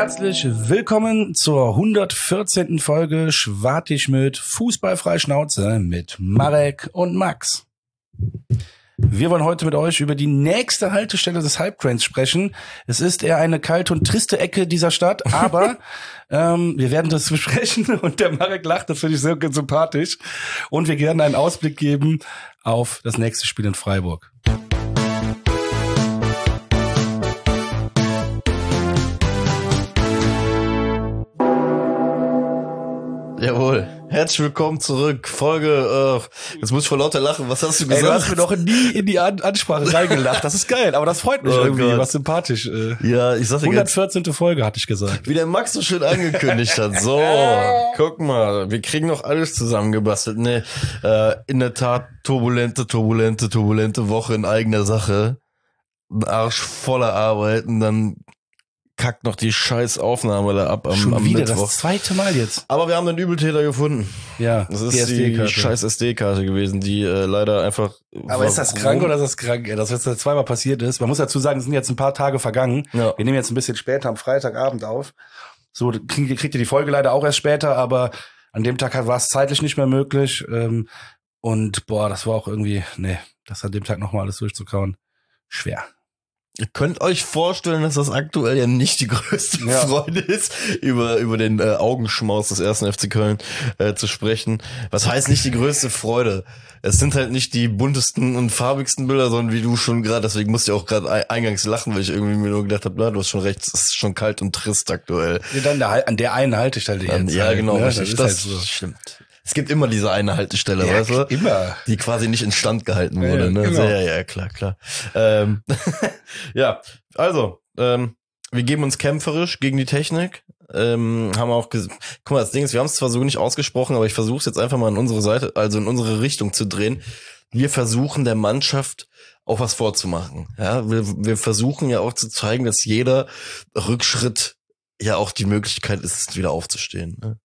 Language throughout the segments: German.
Herzlich willkommen zur 114. Folge Schwartig mit Fußballfrei Schnauze mit Marek und Max. Wir wollen heute mit euch über die nächste Haltestelle des Halbcranes sprechen. Es ist eher eine kalte und triste Ecke dieser Stadt, aber wir werden das besprechen und der Marek lacht, das finde ich sehr sympathisch. Und wir werden einen Ausblick geben auf das nächste Spiel in Freiburg. Jawohl. Herzlich willkommen zurück. Folge, jetzt muss ich vor lauter lachen. Was hast du gesagt? Ey, du hast mir noch nie in die Ansprache reingelacht. Das ist geil, aber das freut mich irgendwie. Gott. Was sympathisch. Ja, ich sag dir 114. Folge, hatte ich gesagt. Wie der Max so schön angekündigt hat. So, guck mal, wir kriegen noch alles zusammengebastelt. Ne, in der Tat turbulente Woche in eigener Sache. Ein Arsch voller Arbeit und dann kackt noch die scheiß Aufnahme da ab am wieder Mittwoch. Das zweite Mal jetzt. Aber wir haben den Übeltäter gefunden. Ja, das ist die scheiß SD-Karte gewesen, die leider einfach... Aber ist das krank oder ist das krank? Dass das zweimal passiert ist. Man muss dazu sagen, es sind jetzt ein paar Tage vergangen. Ja. Wir nehmen jetzt ein bisschen später am Freitagabend auf. So kriegt ihr die Folge leider auch erst später, aber an dem Tag war es zeitlich nicht mehr möglich. Und boah, das war auch irgendwie, das an dem Tag nochmal alles durchzukauen, schwer. Ihr könnt euch vorstellen, dass das aktuell ja nicht die größte Freude ist, über den Augenschmaus des 1. FC Köln zu sprechen. Was heißt nicht die größte Freude? Es sind halt nicht die buntesten und farbigsten Bilder, sondern wie du schon gerade, deswegen musste ich auch gerade eingangs lachen, weil ich irgendwie mir nur gedacht habe, du hast schon recht, es ist schon kalt und trist aktuell. Ja, dann an der einen Haltestelle jetzt. Ja, genau, ne? das halt so. Stimmt. Es gibt immer diese eine Haltestelle, ja, weißt du? Immer. Die quasi nicht instand gehalten wurde, ja, ne? Genau. Ja, klar. Ja, also, wir geben uns kämpferisch gegen die Technik. Haben auch guck mal, das Ding ist, wir haben es zwar so nicht ausgesprochen, aber ich versuche es jetzt einfach mal in unsere Seite, also in unsere Richtung zu drehen. Wir versuchen der Mannschaft auch was vorzumachen. Ja, wir versuchen ja auch zu zeigen, dass jeder Rückschritt ja auch die Möglichkeit ist, wieder aufzustehen, ne?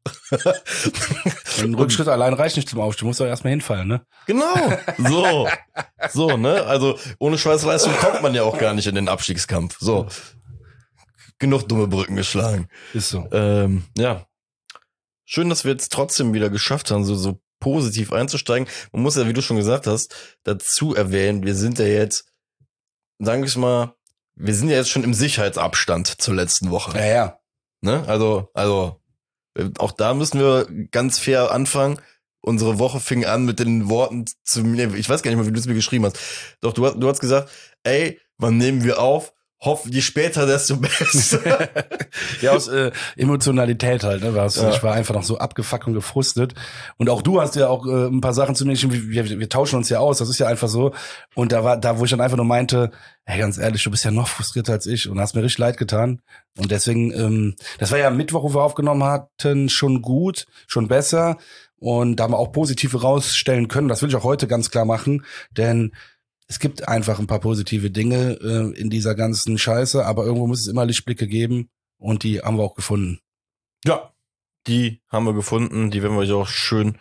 Ein Rückschritt allein reicht nicht zum Aufstehen, muss doch erstmal hinfallen, ne? Genau, so, ne? Also ohne Schweißleistung kommt man ja auch gar nicht in den Abstiegskampf. So, genug dumme Brücken geschlagen. Ist so. Ja, schön, dass wir jetzt trotzdem wieder geschafft haben, so positiv einzusteigen. Man muss ja, wie du schon gesagt hast, dazu erwähnen, wir sind ja jetzt, sagen wir mal, wir sind ja jetzt schon im Sicherheitsabstand zur letzten Woche. Ja. Ne? Also auch da müssen wir ganz fair anfangen. Unsere Woche fing an mit den Worten zu mir. Ich weiß gar nicht mal, wie du es mir geschrieben hast. Doch, du hast gesagt, ey, wann nehmen wir auf? Je später, desto besser. Ja, aus Emotionalität halt, ne? Ich war einfach noch so abgefuckt und gefrustet. Und auch du hast ja auch ein paar Sachen zu mir geschrieben, wir tauschen uns ja aus, das ist ja einfach so. Und da, wo ich dann einfach nur meinte, hey, ganz ehrlich, du bist ja noch frustrierter als ich und hast mir richtig leid getan. Und deswegen, das war ja Mittwoch, wo wir aufgenommen hatten, schon gut, schon besser. Und da haben wir auch positive rausstellen können. Das will ich auch heute ganz klar machen, denn es gibt einfach ein paar positive Dinge in dieser ganzen Scheiße, aber irgendwo muss es immer Lichtblicke geben und die haben wir auch gefunden. Ja, die haben wir gefunden, die werden wir euch auch schön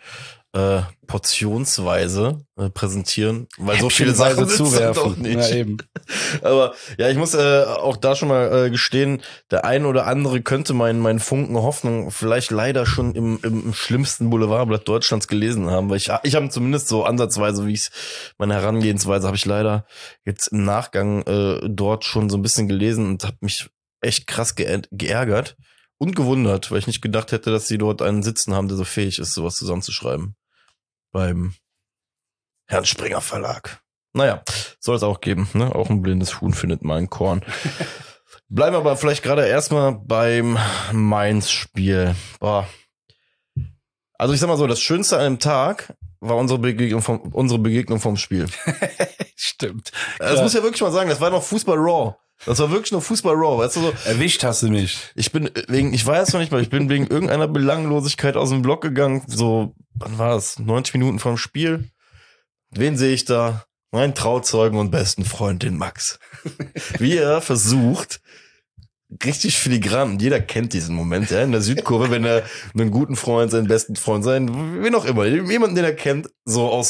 portionsweise präsentieren, weil so viele Sachen zuwerfen doch nicht. Ja, eben. Aber ja, ich muss auch da schon mal gestehen, der ein oder andere könnte meinen Funken Hoffnung vielleicht leider schon im schlimmsten Boulevardblatt Deutschlands gelesen haben, weil ich habe zumindest so ansatzweise, wie ich meine Herangehensweise habe ich leider jetzt im Nachgang dort schon so ein bisschen gelesen und habe mich echt krass geärgert und gewundert, weil ich nicht gedacht hätte, dass sie dort einen sitzen haben, der so fähig ist, sowas zusammenzuschreiben. Beim Herrn Springer Verlag. Naja, soll es auch geben, ne? Auch ein blindes Huhn findet mal ein Korn. Bleiben wir aber vielleicht gerade erstmal beim Mainz-Spiel. Boah. Also ich sag mal so, das Schönste an dem Tag war unsere Begegnung vom Spiel. Stimmt. Das muss ich ja wirklich mal sagen, das war noch Fußball Raw. Das war wirklich nur Fußball Raw, weißt du so. Erwischt hast du mich. Ich weiß noch nicht mal, ich bin wegen irgendeiner Belanglosigkeit aus dem Block gegangen, so, wann war es? 90 Minuten vorm Spiel. Wen sehe ich da? Mein Trauzeugen und besten Freund, den Max. Wie er versucht, richtig filigran, jeder kennt diesen Moment, ja, in der Südkurve, wenn er einen guten Freund, seinen besten Freund, wen auch immer, jemanden, den er kennt, so aus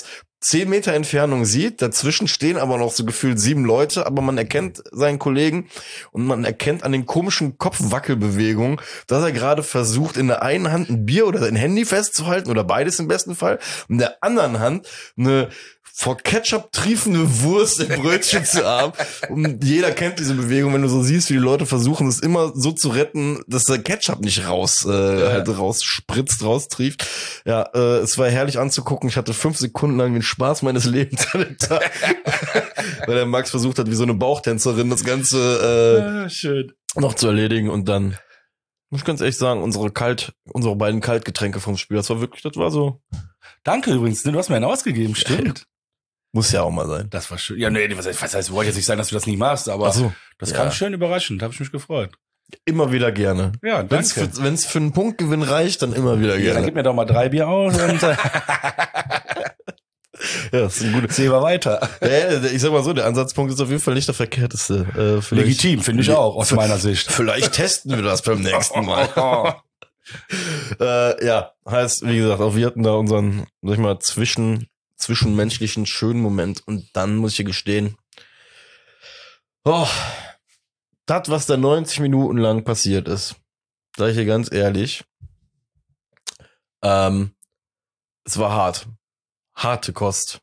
10 Meter Entfernung sieht, dazwischen stehen aber noch so gefühlt 7 Leute, aber man erkennt seinen Kollegen und man erkennt an den komischen Kopfwackelbewegungen, dass er gerade versucht, in der einen Hand ein Bier oder ein Handy festzuhalten oder beides im besten Fall und in der anderen Hand eine vor Ketchup triefende Wurst im Brötchen zu haben. Und jeder kennt diese Bewegung, wenn du so siehst, wie die Leute versuchen, es immer so zu retten, dass der Ketchup nicht halt rausspritzt, raustrieft. Ja, es war herrlich anzugucken. Ich hatte 5 Sekunden lang den Spaß meines Lebens an dem Tag. Weil der Max versucht hat, wie so eine Bauchtänzerin das Ganze schön. noch zu erledigen. Und dann, muss ich ganz ehrlich sagen, unsere beiden Kaltgetränke vom Spiel, das war so. Danke übrigens, du hast mir einen ausgegeben, stimmt. Muss ja auch mal sein. Das war schön. Ja, nee, was heißt, ich wollte jetzt nicht sagen, dass du das nicht machst, aber das kam schön überraschend, habe ich mich gefreut. Immer wieder gerne. Ja, danke. Wenn es für einen Punktgewinn reicht, dann immer wieder gerne. Ja, dann gib mir doch mal 3 Bier aus und ja, das ist ein gutes. Sehen wir weiter. Ja, ich sag mal so, der Ansatzpunkt ist auf jeden Fall nicht der verkehrteste. Legitim, finde ich auch, aus meiner Sicht. Vielleicht testen wir das beim nächsten Mal. Ja, heißt, wie gesagt, auch wir hatten da unseren, sag ich mal, zwischenmenschlichen schönen Moment. Und dann muss ich dir gestehen, das, was da 90 Minuten lang passiert ist, sag ich dir ganz ehrlich, es war hart. Harte Kost.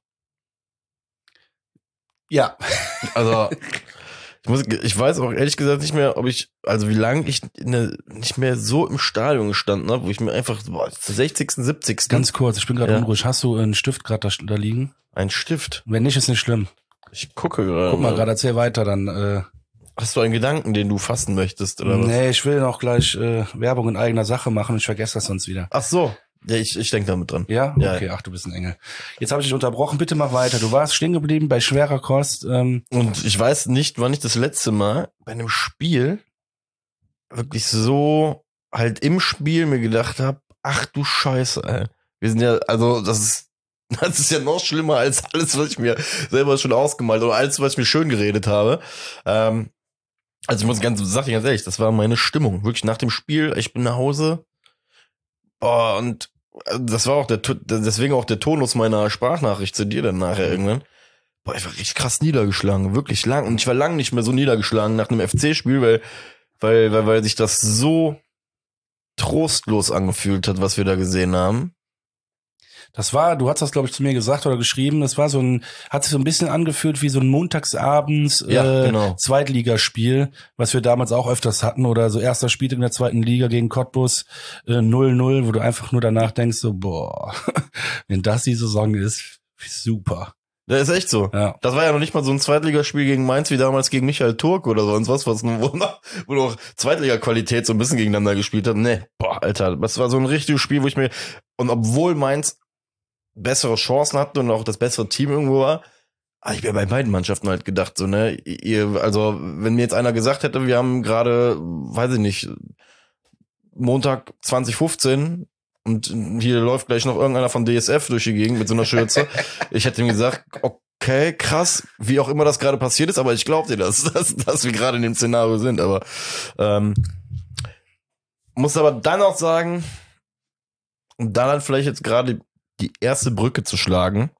Ja. Also, ich weiß auch ehrlich gesagt nicht mehr, wie lange ich nicht mehr so im Stadion gestanden habe, wo ich mir einfach, 60., 70. Ganz kurz, ich bin gerade unruhig. Hast du einen Stift gerade da liegen? Ein Stift? Wenn nicht, ist nicht schlimm. Ich gucke gerade. Guck mal gerade, erzähl weiter, dann. Hast du einen Gedanken, den du fassen möchtest, oder was? Nee, ich will noch gleich Werbung in eigener Sache machen und ich vergesse das sonst wieder. Ach so. Ja, ich denke damit dran. Ja? Okay, ach, du bist ein Engel. Jetzt habe ich dich unterbrochen, bitte mach weiter. Du warst stehen geblieben bei schwerer Kost. Und ich weiß nicht, wann ich das letzte Mal bei einem Spiel wirklich so halt im Spiel mir gedacht habe, ach du Scheiße, ey. Wir sind ja, also das ist ja noch schlimmer als alles, was ich mir selber schon ausgemalt oder alles, was ich mir schön geredet habe. Also sag dir ganz ehrlich, das war meine Stimmung. Wirklich nach dem Spiel, ich bin nach Hause. Und das war auch deswegen auch der Tonus meiner Sprachnachricht zu dir dann nachher irgendwann. Ich war richtig krass niedergeschlagen, wirklich lang. Und ich war lang nicht mehr so niedergeschlagen nach einem FC-Spiel, weil sich das so trostlos angefühlt hat, was wir da gesehen haben. Du hast das, glaube ich, zu mir gesagt oder geschrieben, das war hat sich so ein bisschen angefühlt wie so ein montagsabends genau. Zweitligaspiel, was wir damals auch öfters hatten, oder so erster Spieltag in der zweiten Liga gegen Cottbus 0-0, wo du einfach nur danach denkst, so, boah, wenn das die Saison ist, super. Ja, ist echt so. Ja. Das war ja noch nicht mal so ein Zweitligaspiel gegen Mainz wie damals gegen Michael Turk oder sonst was wo noch Zweitliga-Qualität so ein bisschen gegeneinander gespielt hat. Nee, boah, Alter, das war so ein richtiges Spiel, und obwohl Mainz bessere Chancen hatten und auch das bessere Team irgendwo war, habe ich mir bei beiden Mannschaften halt gedacht, so, ne, also, wenn mir jetzt einer gesagt hätte, wir haben gerade, weiß ich nicht, Montag 2015 und hier läuft gleich noch irgendeiner von DSF durch die Gegend mit so einer Schürze, ich hätte ihm gesagt, okay, krass, wie auch immer das gerade passiert ist, aber ich glaube dir dass wir gerade in dem Szenario sind, aber muss aber dann auch sagen, und dann vielleicht jetzt gerade die erste Brücke zu schlagen.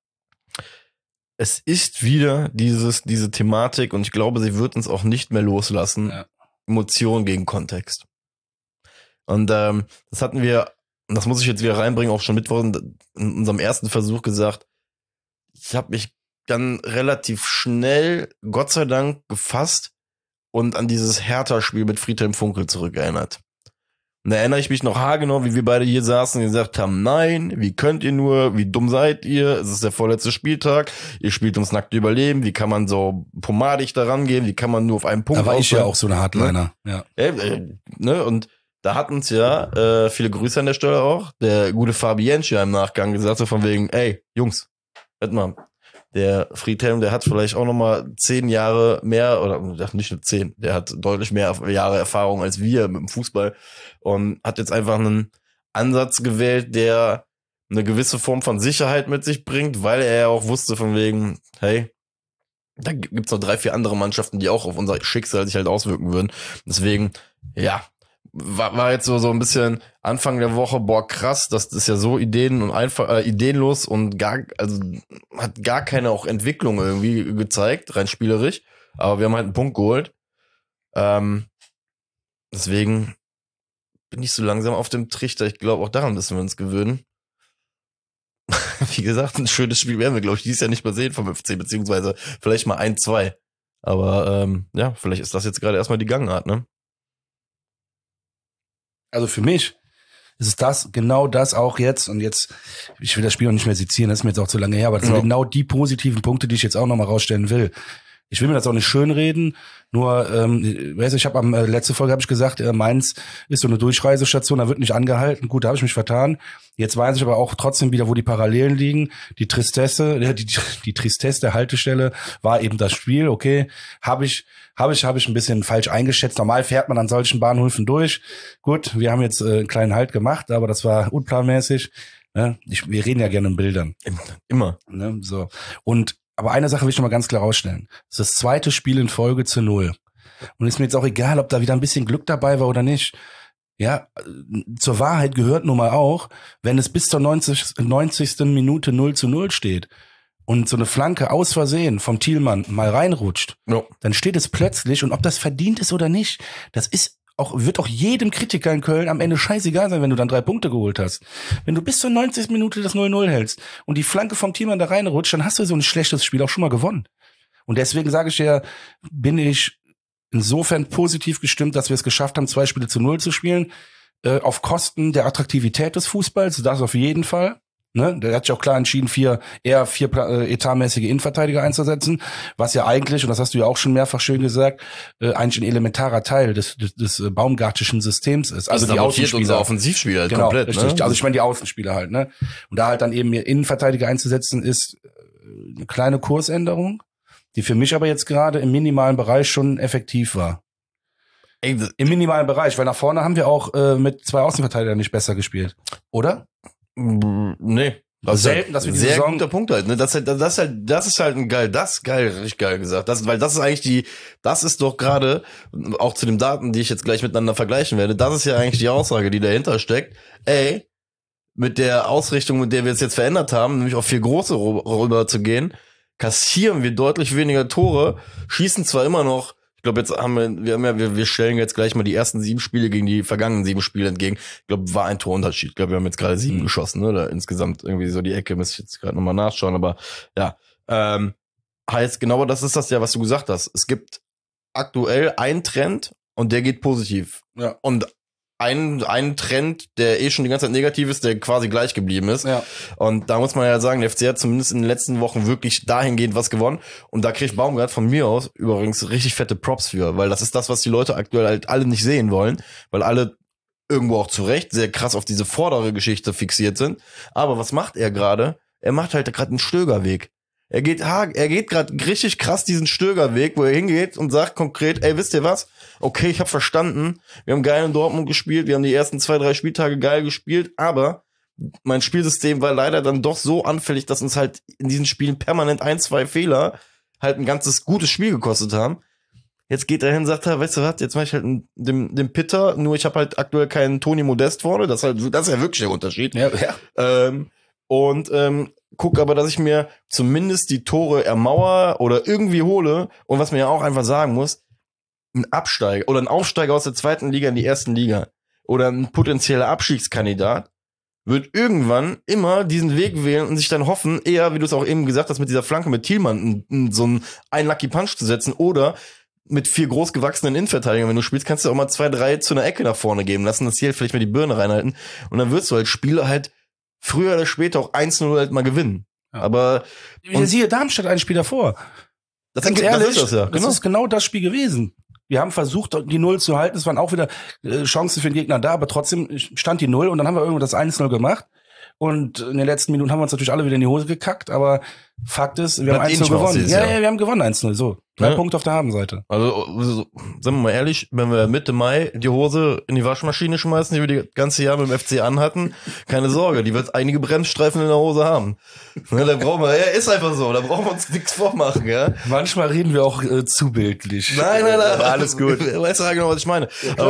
Es ist wieder diese Thematik und ich glaube, sie wird uns auch nicht mehr loslassen. Ja. Emotion gegen Kontext. Und das hatten wir, und das muss ich jetzt wieder reinbringen, auch schon Mittwoch in unserem ersten Versuch gesagt, ich habe mich dann relativ schnell, Gott sei Dank, gefasst und an dieses Hertha-Spiel mit Friedhelm Funkel zurückerinnert. Und da erinnere ich mich noch haargenau, wie wir beide hier saßen und gesagt haben, nein, wie könnt ihr nur, wie dumm seid ihr, es ist der vorletzte Spieltag, ihr spielt ums nackte Überleben, wie kann man so pomadig da rangehen, wie kann man nur auf einen Punkt Da war ich ja auch so eine Hardliner, ne? Ja. Ne? Und da hat uns ja, viele Grüße an der Stelle auch, der gute Fabienci im Nachgang gesagt, so von wegen, ey, Jungs, hört mal, der Friedhelm, der hat vielleicht auch nochmal 10 Jahre mehr, oder nicht nur 10, der hat deutlich mehr Jahre Erfahrung als wir mit dem Fußball und hat jetzt einfach einen Ansatz gewählt, der eine gewisse Form von Sicherheit mit sich bringt, weil er ja auch wusste von wegen, hey, da gibt's noch 3, 4 andere Mannschaften, die auch auf unser Schicksal sich halt auswirken würden. Deswegen, ja, war jetzt so ein bisschen Anfang der Woche, boah, krass, das ist ja so ideenlos und hat gar keine auch Entwicklung irgendwie gezeigt, rein spielerisch. Aber wir haben halt einen Punkt geholt. Deswegen bin ich so langsam auf dem Trichter. Ich glaube, auch daran müssen wir uns gewöhnen. Wie gesagt, ein schönes Spiel werden wir, glaube ich, dieses Jahr nicht mehr sehen vom FC, beziehungsweise vielleicht mal 1-2. Aber ja, vielleicht ist das jetzt gerade erstmal die Gangart, ne? Also für mich ist es genau das auch jetzt, und jetzt, ich will das Spiel auch nicht mehr sezieren, das ist mir jetzt auch zu lange her, aber das sind genau die positiven Punkte, die ich jetzt auch nochmal rausstellen will. Ich will mir das auch nicht schönreden, nur, ich habe letzte Folge habe ich gesagt, Mainz ist so eine Durchreisestation, da wird nicht angehalten. Gut, da habe ich mich vertan. Jetzt weiß ich aber auch trotzdem wieder, wo die Parallelen liegen. Die Tristesse der Haltestelle war eben das Spiel. Okay, habe ich ein bisschen falsch eingeschätzt. Normal fährt man an solchen Bahnhöfen durch. Gut, wir haben jetzt einen kleinen Halt gemacht, aber das war unplanmäßig. Ne? Wir reden ja gerne in Bildern. Immer. Ne? So. Aber eine Sache will ich noch mal ganz klar rausstellen. Das ist das zweite Spiel in Folge zu 0. Und ist mir jetzt auch egal, ob da wieder ein bisschen Glück dabei war oder nicht. Ja, zur Wahrheit gehört nun mal auch, wenn es bis zur 90. Minute 0-0 steht und so eine Flanke aus Versehen vom Thielmann mal reinrutscht, dann steht es plötzlich, und ob das verdient ist oder nicht, wird auch jedem Kritiker in Köln am Ende scheißegal sein, wenn du dann 3 Punkte geholt hast. Wenn du bis zur 90. Minute das 0-0 hältst und die Flanke vom Thielmann da reinrutscht, dann hast du so ein schlechtes Spiel auch schon mal gewonnen. Und deswegen sage ich dir, bin ich insofern positiv gestimmt, dass wir es geschafft haben, 2 Spiele zu 0 zu spielen, auf Kosten der Attraktivität des Fußballs, das auf jeden Fall. Ne, der hat sich auch klar entschieden, vier etatmäßige Innenverteidiger einzusetzen, was ja eigentlich, und das hast du ja auch schon mehrfach schön gesagt, eigentlich ein elementarer Teil des baumgartischen Systems ist. Also die Außenspieler, unser Offensivspieler halt genau, komplett. Richtig. Ne? Also ich meine die Außenspieler halt, ne? Und da halt dann eben Innenverteidiger einzusetzen, ist eine kleine Kursänderung, die für mich aber jetzt gerade im minimalen Bereich schon effektiv war. Im minimalen Bereich, weil nach vorne haben wir auch mit 2 Außenverteidigern nicht besser gespielt, oder? Nee. Das selten, dass wir die sehr Saison guter Punkt halt, ne? Das ist halt richtig geil gesagt. Weil das ist eigentlich das ist doch gerade, auch zu den Daten, die ich jetzt gleich miteinander vergleichen werde, das ist ja eigentlich die Aussage, die dahinter steckt. Ey, mit der Ausrichtung, mit der wir es jetzt verändert haben, nämlich auf 4 große rüber zu gehen, kassieren wir deutlich weniger Tore, schießen zwar immer noch. Ich glaube, jetzt wir stellen jetzt gleich mal die ersten 7 Spiele gegen die vergangenen 7 Spiele entgegen. Ich glaube, war ein Torunterschied. Ich glaube, wir haben jetzt gerade 7 geschossen, ne? Oder insgesamt irgendwie so die Ecke, müsste ich jetzt gerade nochmal nachschauen, aber ja. Heißt, genau das ist das ja, was du gesagt hast. Es gibt aktuell einen Trend und der geht positiv. Ja. Und ein Trend, der schon die ganze Zeit negativ ist, der quasi gleich geblieben ist. Ja. Und da muss man ja sagen, der FC hat zumindest in den letzten Wochen wirklich dahingehend was gewonnen. Und da kriegt Baumgart von mir aus übrigens richtig fette Props für, weil das ist das, was die Leute aktuell halt alle nicht sehen wollen, weil alle irgendwo auch zu Recht sehr krass auf diese vordere Geschichte fixiert sind. Aber was macht er gerade? Er macht halt gerade einen Stögerweg. Er geht gerade richtig krass diesen Stögerweg, wo er hingeht und sagt konkret, ey, wisst ihr was? Okay, ich habe verstanden, wir haben geil in Dortmund gespielt, wir haben die ersten 2, 3 Spieltage geil gespielt, aber mein Spielsystem war leider dann doch so anfällig, dass uns halt in diesen Spielen permanent 1, 2 Fehler halt ein ganzes gutes Spiel gekostet haben. Jetzt geht er hin und sagt, weißt du was, jetzt mach ich halt den Pitter, nur ich habe halt aktuell keinen Toni Modest vorne, das ist ja wirklich der Unterschied. Ja. Guck aber, dass ich mir zumindest die Tore ermauer oder irgendwie hole. Und was man ja auch einfach sagen muss, ein Absteiger oder ein Aufsteiger aus der 2. Liga in die 1. Liga oder ein potenzieller Abstiegskandidat wird irgendwann immer diesen Weg wählen und sich dann hoffen, eher, wie du es auch eben gesagt hast, mit dieser Flanke mit Thielmann so einen Lucky Punch zu setzen oder mit 4 großgewachsenen Innenverteidigern, wenn du spielst, kannst du auch mal 2, 3 zu einer Ecke nach vorne geben lassen, dass die halt vielleicht mal die Birne reinhalten und dann wirst du halt Spiele halt früher oder später auch 1-0 halt mal gewinnen. Ja. Aber siehe Darmstadt ein Spiel davor. Das ist genau das Spiel gewesen. Wir haben versucht, die 0 zu halten. Es waren auch wieder Chancen für den Gegner da, aber trotzdem stand die 0 und dann haben wir irgendwo das 1-0 gemacht. Und in den letzten Minuten haben wir uns natürlich alle wieder in die Hose gekackt, aber Fakt ist, wir haben 1-0 gewonnen. Ja, wir haben gewonnen 1-0, so. 3 Punkte auf der Habenseite. Also, sagen wir mal ehrlich, wenn wir Mitte Mai die Hose in die Waschmaschine schmeißen, die wir die ganze Jahr mit dem FC anhatten, keine Sorge, die wird einige Bremsstreifen in der Hose haben. Da brauchen wir, ja, ist einfach so, da brauchen wir uns nichts vormachen, ja. Manchmal reden wir auch zu bildlich. Nein. Alles gut. Weißt du ja genau, was ich meine. Ja, aber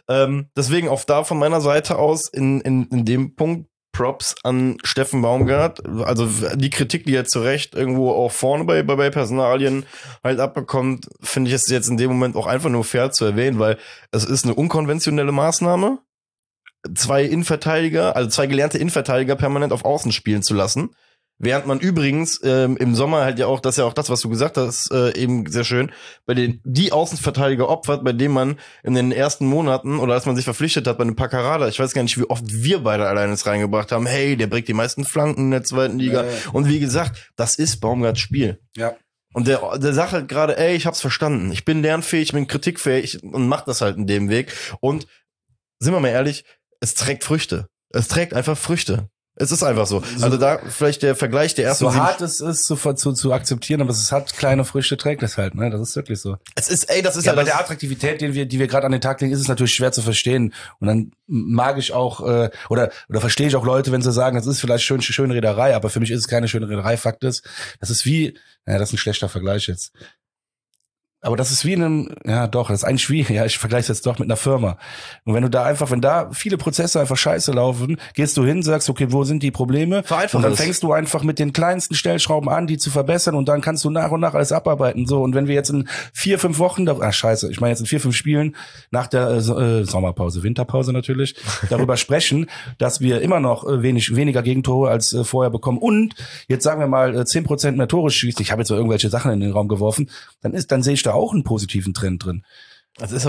Deswegen auch da von meiner Seite aus in dem Punkt Props an Steffen Baumgart. Also die Kritik, die er zu Recht irgendwo auch vorne bei Personalien halt abbekommt, finde ich es jetzt in dem Moment auch einfach nur fair zu erwähnen, weil es ist eine unkonventionelle Maßnahme, zwei gelernte Innenverteidiger permanent auf Außen spielen zu lassen. Während man übrigens im Sommer halt ja auch, das ist ja auch das, was du gesagt hast, eben sehr schön, bei die Außenverteidiger opfert, bei denen man in den ersten Monaten oder als man sich verpflichtet hat bei einem Paccarada, ich weiß gar nicht, wie oft wir beide alleine es reingebracht haben, hey, der bringt die meisten Flanken in der zweiten Liga. Und wie gesagt, das ist Baumgarts Spiel. Ja. Und der sagt halt gerade, ey, ich hab's verstanden. Ich bin lernfähig, ich bin kritikfähig und mach das halt in dem Weg. Und sind wir mal ehrlich, es trägt Früchte. Es trägt einfach Früchte. Es ist einfach so. Also da vielleicht der Vergleich der ersten. So hart es ist zu akzeptieren, aber es hat kleine Früchte, trägt es halt, ne? Das ist wirklich so. Das ist ja bei der Attraktivität, die wir gerade an den Tag legen, ist es natürlich schwer zu verstehen. Und dann mag ich auch, oder verstehe ich auch Leute, wenn sie sagen, das ist vielleicht schöne Reederei, aber für mich ist es keine schöne Reederei. Fakt ist, das ist wie, das ist ein schlechter Vergleich jetzt. Aber das ist wie das ist eigentlich wie, ich vergleiche es jetzt doch mit einer Firma. Und wenn da viele Prozesse einfach scheiße laufen, gehst du hin, sagst, okay, wo sind die Probleme? Und dann fängst du einfach mit den kleinsten Stellschrauben an, die zu verbessern und dann kannst du nach und nach alles abarbeiten. So, und wenn wir jetzt in 4-5 Wochen, ich meine jetzt in 4-5 Spielen nach der Sommerpause, Winterpause natürlich, darüber sprechen, dass wir immer noch weniger Gegentore als vorher bekommen und jetzt sagen wir mal 10% mehr Tore schießt, ich habe jetzt so irgendwelche Sachen in den Raum geworfen, dann sehe ich da auch einen positiven Trend drin. Es ist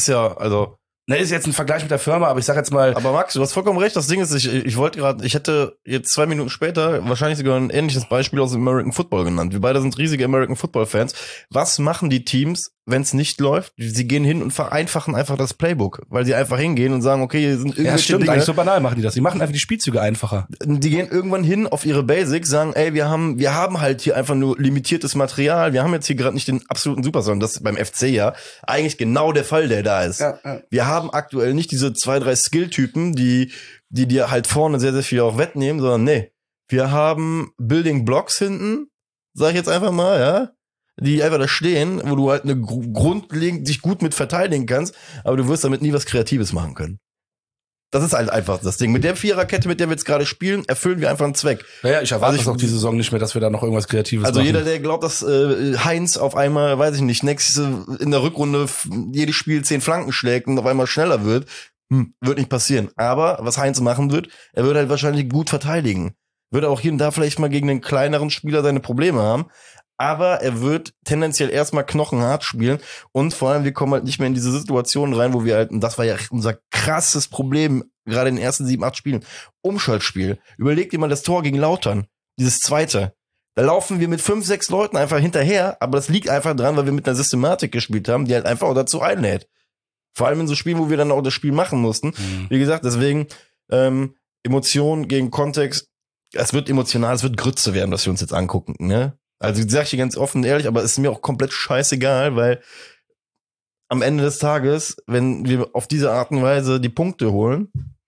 jetzt ein Vergleich mit der Firma, aber ich sag jetzt mal. Aber Max, du hast vollkommen recht. Das Ding ist, ich hätte jetzt 2 Minuten später wahrscheinlich sogar ein ähnliches Beispiel aus dem American Football genannt. Wir beide sind riesige American Football Fans. Was machen die Teams, wenn es nicht läuft? Sie gehen hin und vereinfachen einfach das Playbook, weil sie einfach hingehen und sagen, okay, hier sind irgendwelche Dinge. Eigentlich so banal machen die das. Die machen einfach die Spielzüge einfacher. Die gehen irgendwann hin auf ihre Basics, sagen, ey, wir haben halt hier einfach nur limitiertes Material. Wir haben jetzt hier gerade nicht den absoluten Superstar. Das ist beim FC ja eigentlich genau der Fall, der da ist. Ja. Wir haben aktuell nicht diese 2-3 Skill-Typen, die dir halt vorne sehr, sehr viel auch wettnehmen, sondern nee, wir haben Building Blocks hinten, sag ich jetzt einfach mal, ja, die einfach da stehen, wo du halt grundlegend dich gut mit verteidigen kannst, aber du wirst damit nie was Kreatives machen können. Das ist halt einfach das Ding. Mit der Viererkette, mit der wir jetzt gerade spielen, erfüllen wir einfach einen Zweck. Ja, ich erwarte das auch die Saison nicht mehr, dass wir da noch irgendwas Kreatives machen. Also jeder, der glaubt, dass Heinz auf einmal, weiß ich nicht, in der Rückrunde jedes Spiel 10 Flanken schlägt und auf einmal schneller wird, wird nicht passieren. Aber was Heinz machen wird, er wird halt wahrscheinlich gut verteidigen. Wird auch hier und da vielleicht mal gegen einen kleineren Spieler seine Probleme haben. Aber er wird tendenziell erstmal knochenhart spielen und vor allem, wir kommen halt nicht mehr in diese Situation rein, wo wir halt, und das war ja unser krasses Problem, gerade in den ersten 7-8 Spielen, Umschaltspiel. Überleg dir mal das Tor gegen Lautern, dieses zweite. Da laufen wir mit 5-6 Leuten einfach hinterher, aber das liegt einfach dran, weil wir mit einer Systematik gespielt haben, die halt einfach auch dazu einlädt. Vor allem in so Spielen, wo wir dann auch das Spiel machen mussten. Wie gesagt, deswegen Emotion gegen Kontext, es wird emotional, es wird Grütze werden, was wir uns jetzt angucken, ne? Also sag ich dir ganz offen und ehrlich, aber es ist mir auch komplett scheißegal, weil am Ende des Tages, wenn wir auf diese Art und Weise die Punkte holen,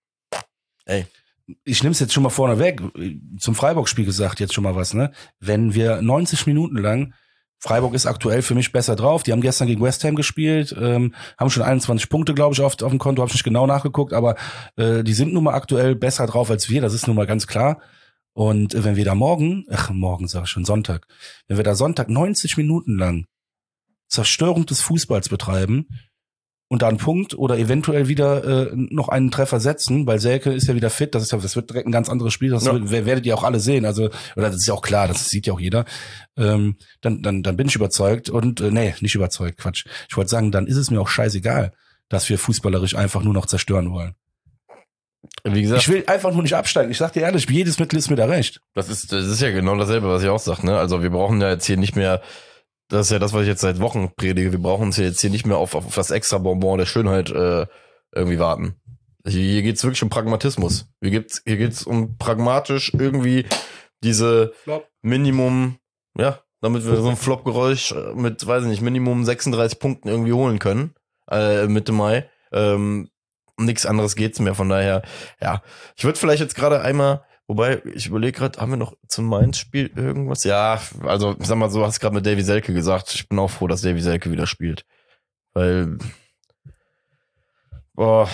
ich nehme es jetzt schon mal vorne weg, zum Freiburg-Spiel gesagt jetzt schon mal was, ne? Wenn wir 90 Minuten lang, Freiburg ist aktuell für mich besser drauf, die haben gestern gegen West Ham gespielt, haben schon 21 Punkte, glaube ich, auf dem Konto, habe ich nicht genau nachgeguckt, aber die sind nun mal aktuell besser drauf als wir, das ist nun mal ganz klar. Und wenn wir da Sonntag, wenn wir da Sonntag 90 Minuten lang Zerstörung des Fußballs betreiben und da einen Punkt oder eventuell wieder noch einen Treffer setzen, weil Selke ist ja wieder fit, das wird direkt ein ganz anderes Spiel, das werdet ihr auch alle sehen, also, oder das ist ja auch klar, das sieht ja auch jeder, dann bin ich überzeugt und, nicht überzeugt, Quatsch. Ich wollte sagen, dann ist es mir auch scheißegal, dass wir fußballerisch einfach nur noch zerstören wollen. Wie gesagt, ich will einfach nur nicht absteigen. Ich sag dir ehrlich, jedes Mittel ist mir da recht. Das ist ja genau dasselbe, was ich auch sag, ne? Also wir brauchen ja jetzt hier nicht mehr, das ist ja das, was ich jetzt seit Wochen predige, wir brauchen uns jetzt hier nicht mehr auf das extra Bonbon der Schönheit irgendwie warten. Hier geht's wirklich um Pragmatismus. Hier geht's um pragmatisch irgendwie diese Flop. Minimum, ja, damit wir so ein Flop-Geräusch mit, weiß ich nicht, Minimum 36 Punkten irgendwie holen können, Mitte Mai. Nichts anderes geht's mehr, von daher, ja. Ich würde vielleicht jetzt gerade einmal, wobei, ich überlege gerade, haben wir noch zum Mainz-Spiel irgendwas? Ja, also, sag mal so, hast gerade mit Davy Selke gesagt, ich bin auch froh, dass Davy Selke wieder spielt. Weil Boah.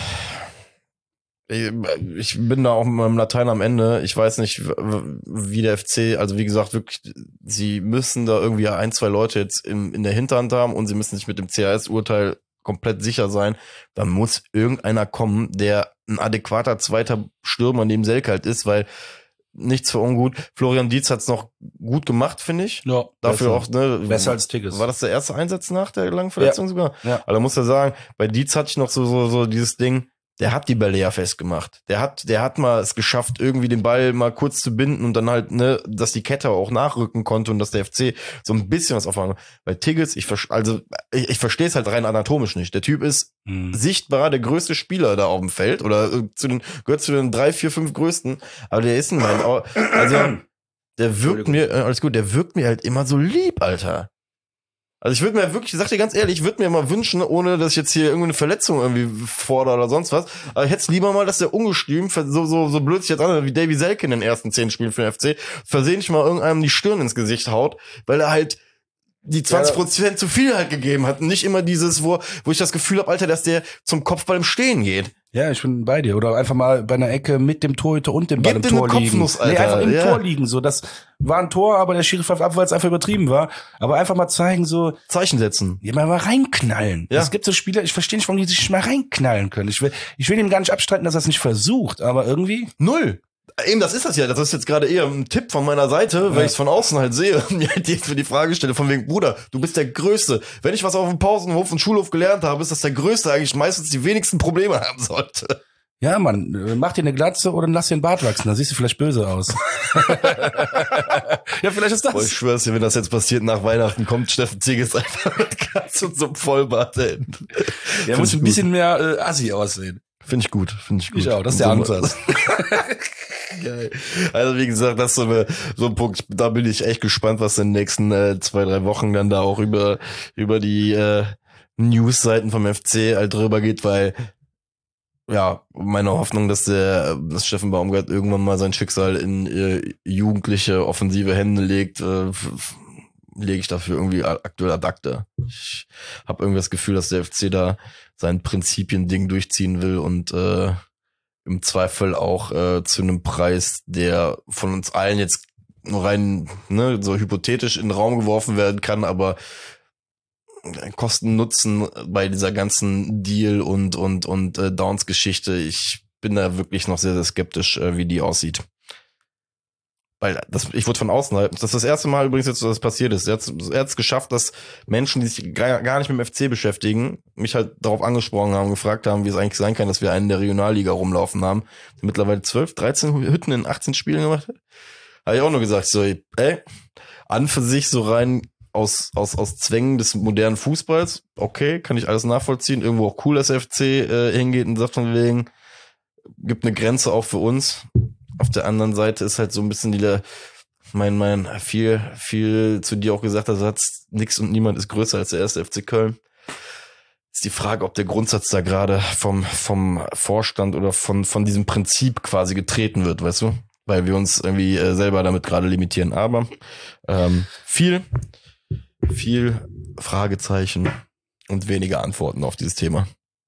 Ich bin da auch mit meinem Latein am Ende. Ich weiß nicht, wie der FC, also wie gesagt, wirklich, sie müssen da irgendwie 1, 2 Leute jetzt in der Hinterhand haben und sie müssen sich mit dem CAS-Urteil komplett sicher sein. Dann muss irgendeiner kommen, der ein adäquater zweiter Stürmer neben Selke halt ist, weil nichts für ungut. Florian Dietz hat's noch gut gemacht, finde ich. Ja, dafür besser. auch, ne. Besser als Tigges. War das der erste Einsatz nach der langen Verletzung sogar? Ja. Also muss ja sagen, bei Dietz hatte ich noch so dieses Ding, der hat die Bälle ja festgemacht. Der hat mal es geschafft, irgendwie den Ball mal kurz zu binden und dann halt, ne, dass die Kette auch nachrücken konnte und dass der FC so ein bisschen was auffangen. Bei Tigges, ich verstehe es halt rein anatomisch nicht. Der Typ ist sichtbar der größte Spieler da auf dem Feld oder gehört zu den 3, 4, 5 größten, aber der ist in meinen Augen, also der wirkt mir halt immer so lieb, Alter. Also ich würde mir wirklich, ich sag dir ganz ehrlich, ich würde mir mal wünschen, ohne dass ich jetzt hier irgendeine Verletzung irgendwie fordere oder sonst was, aber ich hätte es lieber mal, dass der ungestüm, so blöd sich jetzt an, wie Davy Selke in den ersten 10 Spielen für den FC, versehentlich mal irgendeinem die Stirn ins Gesicht haut, weil er halt die 20% zu viel halt gegeben hat. Und nicht immer dieses, wo ich das Gefühl habe, Alter, dass der zum Kopfball im Stehen geht. Ja, ich bin bei dir. Oder einfach mal bei einer Ecke mit dem Torhüter und dem Ball im Tor liegen. Kopfnuss, Alter. Nee, einfach im Tor liegen. So, das war ein Tor, aber der Schiri pfeift ab, weil es einfach übertrieben war. Aber einfach mal zeigen, so. Zeichen setzen. Ja, mal reinknallen. Ja. Es gibt so Spieler, ich verstehe nicht, warum die sich mal reinknallen können. Ich will ihm gar nicht abstreiten, dass er es nicht versucht, aber irgendwie. Null. Eben, das ist das ja. Das ist jetzt gerade eher ein Tipp von meiner Seite, weil ich es von außen halt sehe und mir halt jetzt für die Frage stelle, von wegen, Bruder, du bist der Größte. Wenn ich was auf dem Pausenhof und Schulhof gelernt habe, ist, dass der Größte eigentlich meistens die wenigsten Probleme haben sollte. Ja, Mann, mach dir eine Glatze oder lass dir den Bart wachsen, dann siehst du vielleicht böse aus. Ja, vielleicht ist das. Boah, ich schwör's dir, wenn das jetzt passiert, nach Weihnachten kommt Steffen Tigges einfach mit Glatze und so einem Vollbart hin. Der muss ein bisschen mehr Assi aussehen. Finde ich gut. Ich auch, das ist der Ansatz. Geil. Also wie gesagt, das ist so ein Punkt, da bin ich echt gespannt, was in den nächsten 2, 3 Wochen dann da auch über die Newsseiten vom FC halt drüber geht, weil ja, meine Hoffnung, dass Steffen Baumgart irgendwann mal sein Schicksal in jugendliche, offensive Hände legt, lege ich dafür irgendwie aktuell ad acta. Ich habe irgendwie das Gefühl, dass der FC da sein Prinzipien-Ding durchziehen will und im Zweifel auch zu einem Preis, der von uns allen jetzt nur rein so hypothetisch in den Raum geworfen werden kann, aber Kosten-Nutzen bei dieser ganzen Deal und Downs-Geschichte, ich bin da wirklich noch sehr, sehr skeptisch, wie die aussieht. Weil ich wurde von außen halt, das ist das erste Mal übrigens jetzt, dass das passiert ist. Er hat es geschafft, dass Menschen, die sich gar nicht mit dem FC beschäftigen, mich halt darauf angesprochen haben, gefragt haben, wie es eigentlich sein kann, dass wir einen der Regionalliga rumlaufen haben, der mittlerweile 12, 13 Hütten in 18 Spielen gemacht hat. Habe ich auch nur gesagt, so, an für sich so rein aus Zwängen des modernen Fußballs, okay, kann ich alles nachvollziehen, irgendwo auch cool, dass der FC hingeht und sagt von wegen, gibt eine Grenze auch für uns. Auf der anderen Seite ist halt so ein bisschen viel zu dir auch gesagt, der Satz, nix und niemand ist größer als der erste FC Köln. Ist die Frage, ob der Grundsatz da gerade vom Vorstand oder von diesem Prinzip quasi getreten wird, weißt du? Weil wir uns irgendwie selber damit gerade limitieren. Aber viel Fragezeichen und weniger Antworten auf dieses Thema.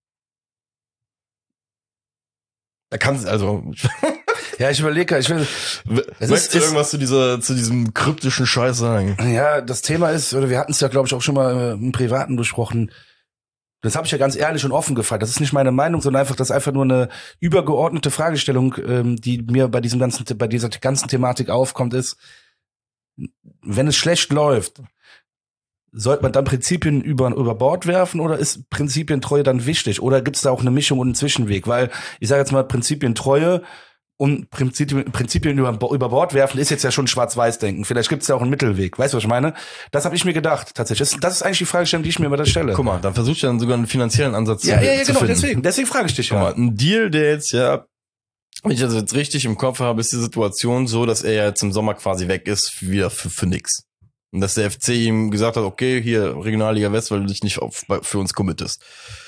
Da kannst also Ja, ich überlege, möchtest du irgendwas zu diesem kryptischen Scheiß sagen? Ja, das Thema ist, oder wir hatten es ja, glaube ich, auch schon mal im Privaten besprochen. Das habe ich ja ganz ehrlich und offen gefragt. Das ist nicht meine Meinung, sondern einfach, das ist einfach nur eine übergeordnete Fragestellung, die mir bei dieser ganzen Thematik aufkommt, ist, wenn es schlecht läuft, sollte man dann Prinzipien über Bord werfen oder ist Prinzipientreue dann wichtig? Oder gibt es da auch eine Mischung und einen Zwischenweg? Weil, ich sage jetzt mal, Prinzipientreue und Prinzipien über Bord werfen ist jetzt ja schon Schwarz-Weiß-Denken. Vielleicht gibt es ja auch einen Mittelweg. Weißt du, was ich meine? Das habe ich mir gedacht, tatsächlich. Das ist eigentlich die Fragestellung, die ich mir immer da stelle. Guck mal, dann versuche ich dann sogar einen finanziellen Ansatz zu genau, finden. deswegen frage ich dich ja. Guck mal, ein Deal, der jetzt wenn ich das jetzt richtig im Kopf habe, ist die Situation so, dass er jetzt im Sommer quasi weg ist, wieder für nix. Und dass der FC ihm gesagt hat, okay, hier Regionalliga West, weil du dich nicht für uns committest.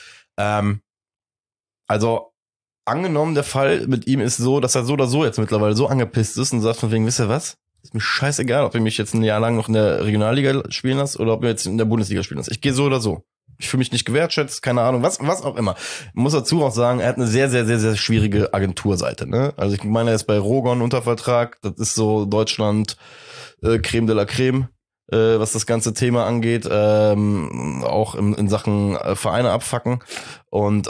Also angenommen, der Fall mit ihm ist so, dass er so oder so jetzt mittlerweile so angepisst ist und sagt von wegen, wisst ihr was? Ist mir scheißegal, ob ihr mich jetzt ein Jahr lang noch in der Regionalliga spielen lasst oder ob ihr jetzt in der Bundesliga spielen lasst. Ich gehe so oder so. ich fühle mich nicht gewertschätzt, keine Ahnung, was auch immer. Ich muss dazu auch sagen, er hat eine sehr, sehr, sehr, sehr schwierige Agenturseite, ne? Also ich meine, er ist bei Rogon unter Vertrag, das ist so Deutschland Creme de la Creme, was das ganze Thema angeht, auch in Sachen Vereine abfacken und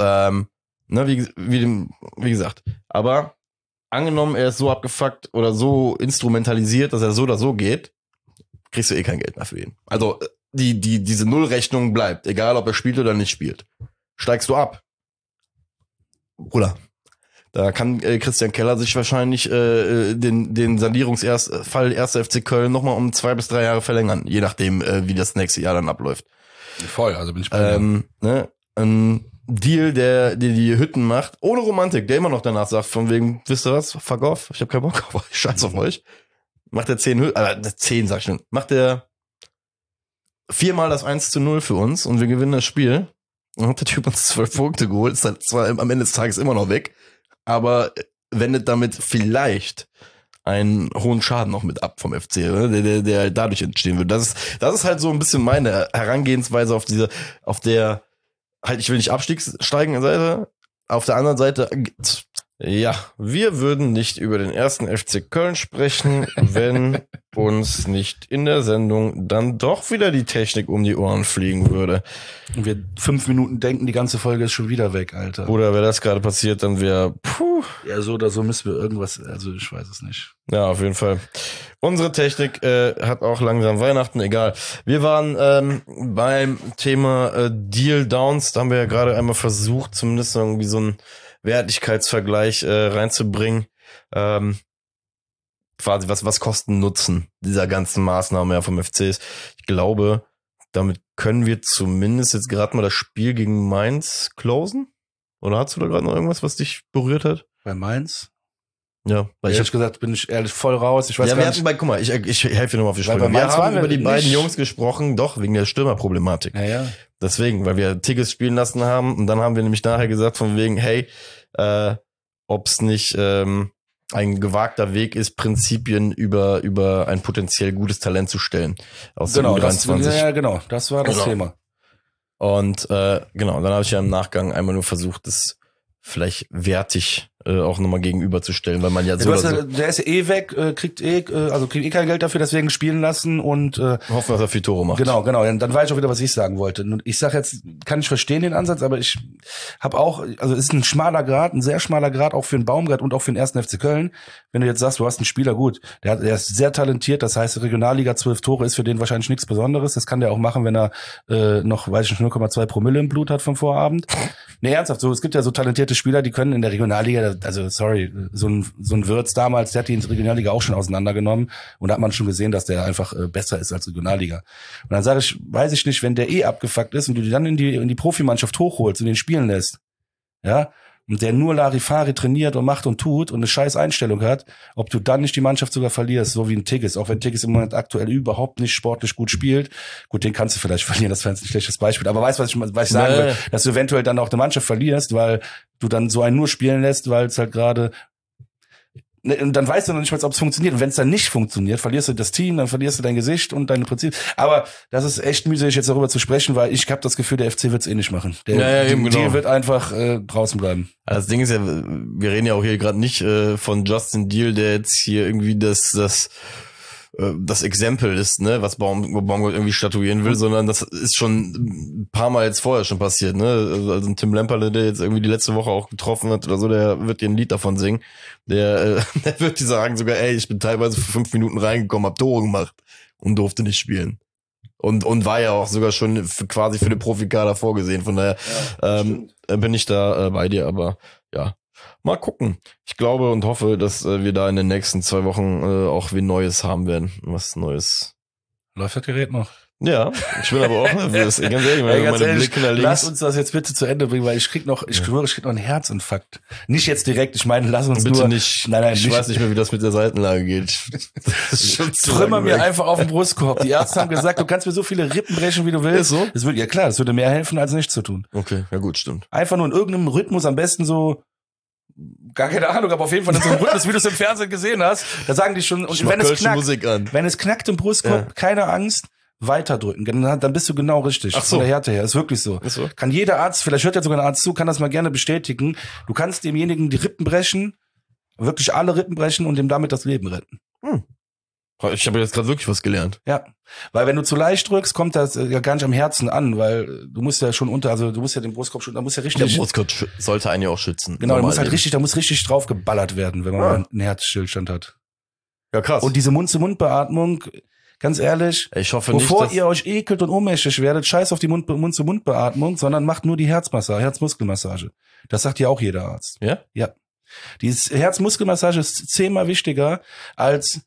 wie gesagt, aber angenommen, er ist so abgefuckt oder so instrumentalisiert, dass er so oder so geht, kriegst du eh kein Geld mehr für ihn. Also diese Nullrechnung bleibt, egal ob er spielt oder nicht spielt. Steigst du ab, Bruder, da kann Christian Keller sich wahrscheinlich den Sanierungsfall 1. FC Köln nochmal um 2 bis 3 Jahre verlängern, je nachdem, wie das nächste Jahr dann abläuft. Voll, also bin ich bei dir. Ne? Ein Deal, der die Hütten macht, ohne Romantik, der immer noch danach sagt, von wegen, wisst ihr was, fuck off, ich hab keinen Bock auf euch, scheiß auf euch. Macht er 10 Hütten, 10 sag ich schon, macht er 4-mal das 1:0 für uns und wir gewinnen das Spiel. Dann hat der Typ uns 12 Punkte geholt, ist halt zwar am Ende des Tages immer noch weg, aber wendet damit vielleicht einen hohen Schaden noch mit ab vom FC, ne? der halt dadurch entstehen wird. Das ist halt so ein bisschen meine Herangehensweise auf der halt, ich will nicht absteigen Seite. Auf der anderen Seite, ja, wir würden nicht über den 1. FC Köln sprechen, wenn uns nicht in der Sendung dann doch wieder die Technik um die Ohren fliegen würde. Und wir 5 Minuten denken, die ganze Folge ist schon wieder weg, Alter. Oder wäre das gerade passiert, dann wäre, ja, so oder so müssen wir irgendwas, also ich weiß es nicht. Ja, auf jeden Fall. Unsere Technik hat auch langsam Weihnachten, egal. Wir waren beim Thema Deal Downs, da haben wir ja gerade einmal versucht, zumindest irgendwie so einen Wertigkeitsvergleich reinzubringen. Quasi was Kosten Nutzen dieser ganzen Maßnahme ja vom FC ist. Ich glaube, damit können wir zumindest jetzt gerade mal das Spiel gegen Mainz closen. Oder hast du da gerade noch irgendwas, was dich berührt hat? Bei Mainz? Ja, weil ich gesagt, bin ich ehrlich voll raus. Ich weiß ja, gar wir nicht. hatten guck mal, ich helfe dir nochmal auf die Sprünge. Wir haben über die beiden Jungs gesprochen, doch, wegen der Stürmerproblematik. Ja. Deswegen, weil wir Tigges spielen lassen haben und dann haben wir nämlich nachher gesagt von wegen, hey, ob's nicht ein gewagter Weg ist, Prinzipien über ein potenziell gutes Talent zu stellen. Aus genau, der U23. Das war das Thema. Und dann habe ich ja im Nachgang einmal nur versucht, das vielleicht wertig auch nochmal gegenüberzustellen, weil man ja so, der ist eh weg, kriegt eh kein Geld dafür, deswegen spielen lassen und hoffen, dass er viel Tore macht. Genau, dann weiß ich auch wieder, was ich sagen wollte. Und ich sag jetzt, kann ich verstehen den Ansatz, aber ich habe auch, also es ist ein schmaler Grad, ein sehr schmaler Grad, auch für den Baumgart und auch für den 1. FC Köln. Wenn du jetzt sagst, du hast einen Spieler, gut, der ist sehr talentiert, das heißt, Regionalliga 12 Tore ist für den wahrscheinlich nichts Besonderes. Das kann der auch machen, wenn er noch, weiß ich nicht, 0,2 Promille im Blut hat vom Vorabend. Nee, ernsthaft, so, es gibt ja so talentierte Spieler, die können in der Regionalliga, also sorry, so ein Wirtz damals, der hat die in der Regionalliga auch schon auseinandergenommen und da hat man schon gesehen, dass der einfach besser ist als Regionalliga. Und dann sage ich, weiß ich nicht, wenn der abgefuckt ist und du die dann in die Profimannschaft hochholst und den spielen lässt, ja, und der nur Larifari trainiert und macht und tut und eine scheiß Einstellung hat, ob du dann nicht die Mannschaft sogar verlierst, so wie ein Tigges, auch wenn Tigges im Moment aktuell überhaupt nicht sportlich gut spielt. Gut, den kannst du vielleicht verlieren, das wäre jetzt ein schlechtes Beispiel, aber weißt, was ich sagen will, dass du eventuell dann auch eine Mannschaft verlierst, weil du dann so einen nur spielen lässt, weil es halt gerade. Und dann weißt du noch nicht mal, ob es funktioniert. Und wenn es dann nicht funktioniert, verlierst du das Team, dann verlierst du dein Gesicht und deine Prinzipien. Aber das ist echt mühselig, jetzt darüber zu sprechen, weil ich habe das Gefühl, der FC wird es eh nicht machen. Der Deal wird einfach draußen bleiben. Also das Ding ist ja, wir reden ja auch hier gerade nicht von Justin Deal, der jetzt hier irgendwie das Exempel ist, ne, was Baumgart irgendwie statuieren will, sondern das ist schon ein paar Mal jetzt vorher schon passiert, ne, also ein Tim Lemperle, der jetzt irgendwie die letzte Woche auch getroffen hat oder so, der wird dir ein Lied davon singen, der wird dir sagen sogar, ey, ich bin teilweise für 5 Minuten reingekommen, hab Tore gemacht und durfte nicht spielen. Und war ja auch sogar schon quasi für den Profikader vorgesehen, von daher bin ich da bei dir, aber ja. Mal gucken. Ich glaube und hoffe, dass wir da in den nächsten 2 Wochen auch wie Neues haben werden. Was Neues. Läuft das Gerät noch? Ja, ich bin aber auch nervös. Ganz ehrlich, meine Blicke nach links. Lass uns das jetzt bitte zu Ende bringen, weil ich schwöre, ich krieg noch einen Herzinfarkt. Nicht jetzt direkt, ich meine, lass uns bitte nur. Nicht. Nein, ich weiß nicht mehr, wie das mit der Seitenlage geht. Trümmer mir einfach auf den Brustkorb. Die Ärzte haben gesagt, du kannst mir so viele Rippen brechen, wie du willst. Ist so? Das würde, ja klar, das würde mehr helfen, als nichts zu tun. Okay, ja gut, stimmt. Einfach nur in irgendeinem Rhythmus, am besten so, gar keine Ahnung, aber auf jeden Fall in so einem Rhythmus, wie du es im Fernsehen gesehen hast, da sagen die schon, und wenn es knackt, wenn es knackt im Brustkorb, keine Angst, weiterdrücken. Dann bist du genau richtig. Ach so. Von der Härte her. Ist wirklich so. Ist so. Kann jeder Arzt, vielleicht hört ja sogar ein Arzt zu, kann das mal gerne bestätigen. Du kannst demjenigen die Rippen brechen, wirklich alle Rippen brechen und ihm damit das Leben retten. Ich habe jetzt gerade wirklich was gelernt. Ja, weil wenn du zu leicht drückst, kommt das ja gar nicht am Herzen an, weil du musst ja schon du musst ja den Brustkorb schon, da muss ja richtig. Der Brustkorb sollte einen ja auch schützen. Genau, da muss richtig drauf geballert werden, wenn man einen Herzstillstand hat. Ja, krass. Und diese Mund-zu-Mund-Beatmung, ganz ehrlich, Ich hoffe bevor nicht, ihr euch ekelt und ohnmächtig werdet, scheiß auf die Mund-zu-Mund-Beatmung, sondern macht nur die Herzmuskelmassage. Das sagt ja auch jeder Arzt. Ja? Ja. Die Herzmuskelmassage ist 10-mal wichtiger als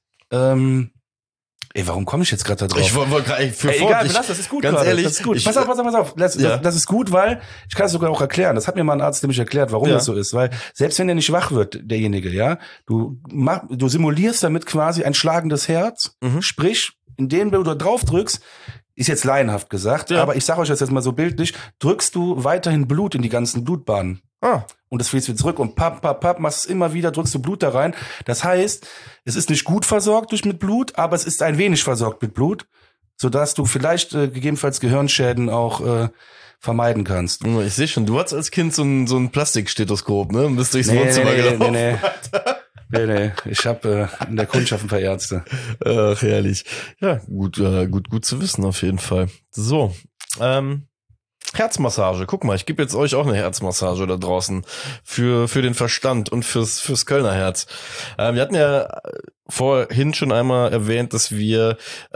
warum komme ich jetzt gerade da drauf? Ich wollte gerade egal, das ist gut. Ganz grade. ehrlich, das ist gut. Pass auf. Das ist gut, weil ich kann es sogar auch erklären. Das hat mir mal ein Arzt nämlich erklärt, warum das so ist. Weil selbst wenn der nicht wach wird, derjenige, ja, du simulierst damit quasi ein schlagendes Herz. Sprich, indem du da drauf drückst, ist jetzt laienhaft gesagt, aber ich sage euch das jetzt mal so bildlich, drückst du weiterhin Blut in die ganzen Blutbahnen. Und das fließt wieder zurück und papp, machst es immer wieder, drückst du Blut da rein. Das heißt, es ist nicht gut versorgt mit Blut, aber es ist ein wenig versorgt mit Blut, sodass du vielleicht gegebenenfalls Gehirnschäden auch vermeiden kannst. Ich sehe schon, du hattest als Kind so ein Plastikstethoskop, ne? Und bist durchs Wohnzimmer gelaufen. Nee. Ich habe in der Kundschaft ein paar Ärzte. Ach, herrlich. Ja, gut zu wissen auf jeden Fall. So, Herzmassage. Guck mal, ich gebe jetzt euch auch eine Herzmassage da draußen für den Verstand und fürs Kölner Herz. Wir hatten ja vorhin schon einmal erwähnt, dass wir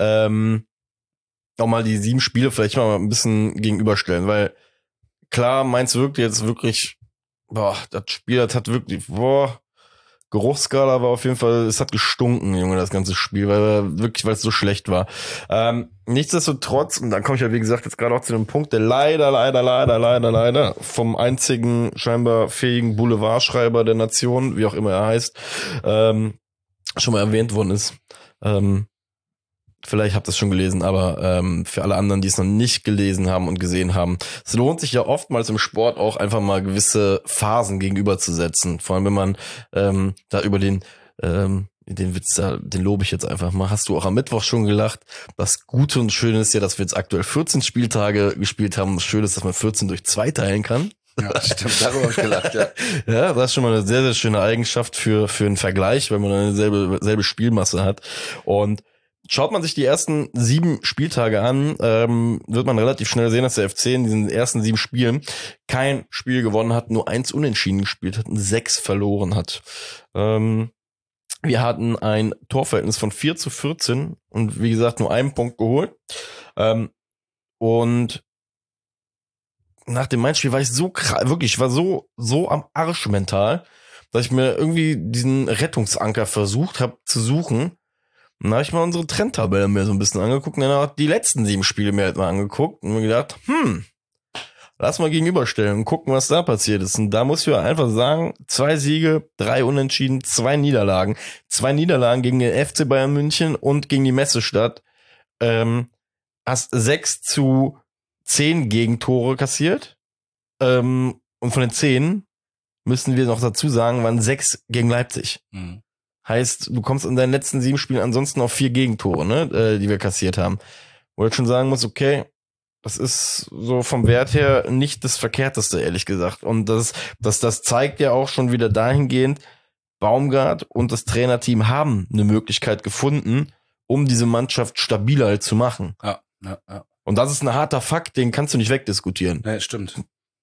auch mal die 7 Spiele vielleicht mal ein bisschen gegenüberstellen, weil klar, Mainz wirkt jetzt wirklich, das Spiel, das hat wirklich, Geruchsskala war auf jeden Fall, es hat gestunken, Junge, das ganze Spiel, weil es so schlecht war. Nichtsdestotrotz, und dann komme ich ja wie gesagt jetzt gerade auch zu dem Punkt, der leider vom einzigen scheinbar fähigen Boulevardschreiber der Nation, wie auch immer er heißt, schon mal erwähnt worden ist. Vielleicht habt ihr es schon gelesen, aber für alle anderen, die es noch nicht gelesen haben und gesehen haben, es lohnt sich ja oftmals im Sport auch einfach mal gewisse Phasen gegenüberzusetzen. Vor allem, wenn man da über den Witz da, den lobe ich jetzt einfach mal. Hast du auch am Mittwoch schon gelacht? Das Gute und Schöne ist ja, dass wir jetzt aktuell 14 Spieltage gespielt haben. Das Schöne ist, dass man 14 durch 2 teilen kann. Ja, stimmt, darüber habe ich gelacht, ja. Ja, das ist schon mal eine sehr, sehr schöne Eigenschaft für einen Vergleich, weil man eine selbe Spielmasse hat. Und schaut man sich die ersten 7 Spieltage an, wird man relativ schnell sehen, dass der FC in diesen ersten 7 Spielen kein Spiel gewonnen hat, nur 1 unentschieden gespielt hat und 6 verloren hat. Wir hatten ein Torverhältnis von 4:14 und wie gesagt nur 1 Punkt geholt. Und nach dem Mainz-Spiel war ich ich war so am Arsch mental, dass ich mir irgendwie diesen Rettungsanker versucht habe zu suchen. Und da habe ich mal unsere Trendtabelle mir so ein bisschen angeguckt und dann auch die letzten 7 Spiele mir halt mal angeguckt und mir gedacht, lass mal gegenüberstellen und gucken, was da passiert ist. Und da muss ich einfach sagen, 2 Siege, 3 Unentschieden, 2 Niederlagen. 2 Niederlagen gegen den FC Bayern München und gegen die Messestadt. Hast 6:10 Gegentore kassiert. Und von den 10 müssen wir noch dazu sagen, waren 6 gegen Leipzig. Mhm. Heißt, du kommst in deinen letzten 7 Spielen ansonsten auf 4 Gegentore, ne, die wir kassiert haben. Wo ich schon sagen muss, okay, das ist so vom Wert her nicht das Verkehrteste, ehrlich gesagt. Und das zeigt ja auch schon wieder dahingehend, Baumgart und das Trainerteam haben eine Möglichkeit gefunden, um diese Mannschaft stabiler zu machen. Ja. Und das ist ein harter Fakt, den kannst du nicht wegdiskutieren. Ja, stimmt.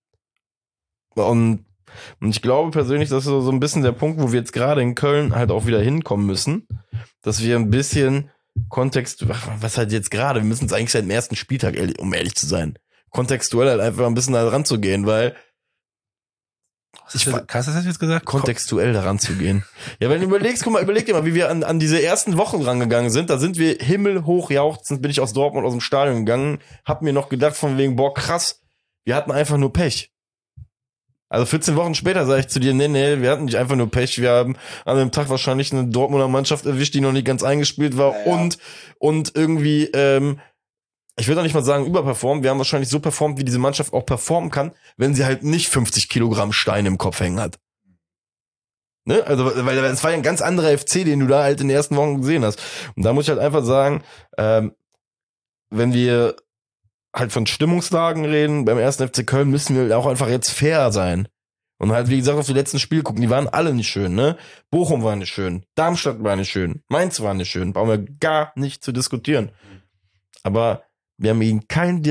Und ich glaube persönlich, das ist so ein bisschen der Punkt, wo wir jetzt gerade in Köln halt auch wieder hinkommen müssen, dass wir ein bisschen was halt jetzt gerade, wir müssen es eigentlich seit dem ersten Spieltag, um ehrlich zu sein, kontextuell halt einfach ein bisschen da ranzugehen, weil hast du das jetzt gesagt? Kontextuell daran zu gehen. Ja, wenn du überlegst, überleg dir mal, wie wir an diese ersten Wochen rangegangen sind, da sind wir himmelhoch jauchzend, bin ich aus Dortmund aus dem Stadion gegangen, hab mir noch gedacht von wegen, krass, wir hatten einfach nur Pech. Also 14 Wochen später sage ich zu dir, nee, wir hatten nicht einfach nur Pech, wir haben an dem Tag wahrscheinlich eine Dortmunder Mannschaft erwischt, die noch nicht ganz eingespielt war und irgendwie, ich will doch nicht mal sagen überperformt, wir haben wahrscheinlich so performt, wie diese Mannschaft auch performen kann, wenn sie halt nicht 50 Kilogramm Steine im Kopf hängen hat. Ne? Also, weil es war ja ein ganz anderer FC, den du da halt in den ersten Wochen gesehen hast. Und da muss ich halt einfach sagen, wenn wir halt von Stimmungslagen reden, beim 1. FC Köln müssen wir auch einfach jetzt fair sein. Und halt, wie gesagt, auf die letzten Spiele gucken, die waren alle nicht schön, ne? Bochum war nicht schön, Darmstadt war nicht schön, Mainz war nicht schön, brauchen wir gar nicht zu diskutieren. Aber wir haben gegen keinen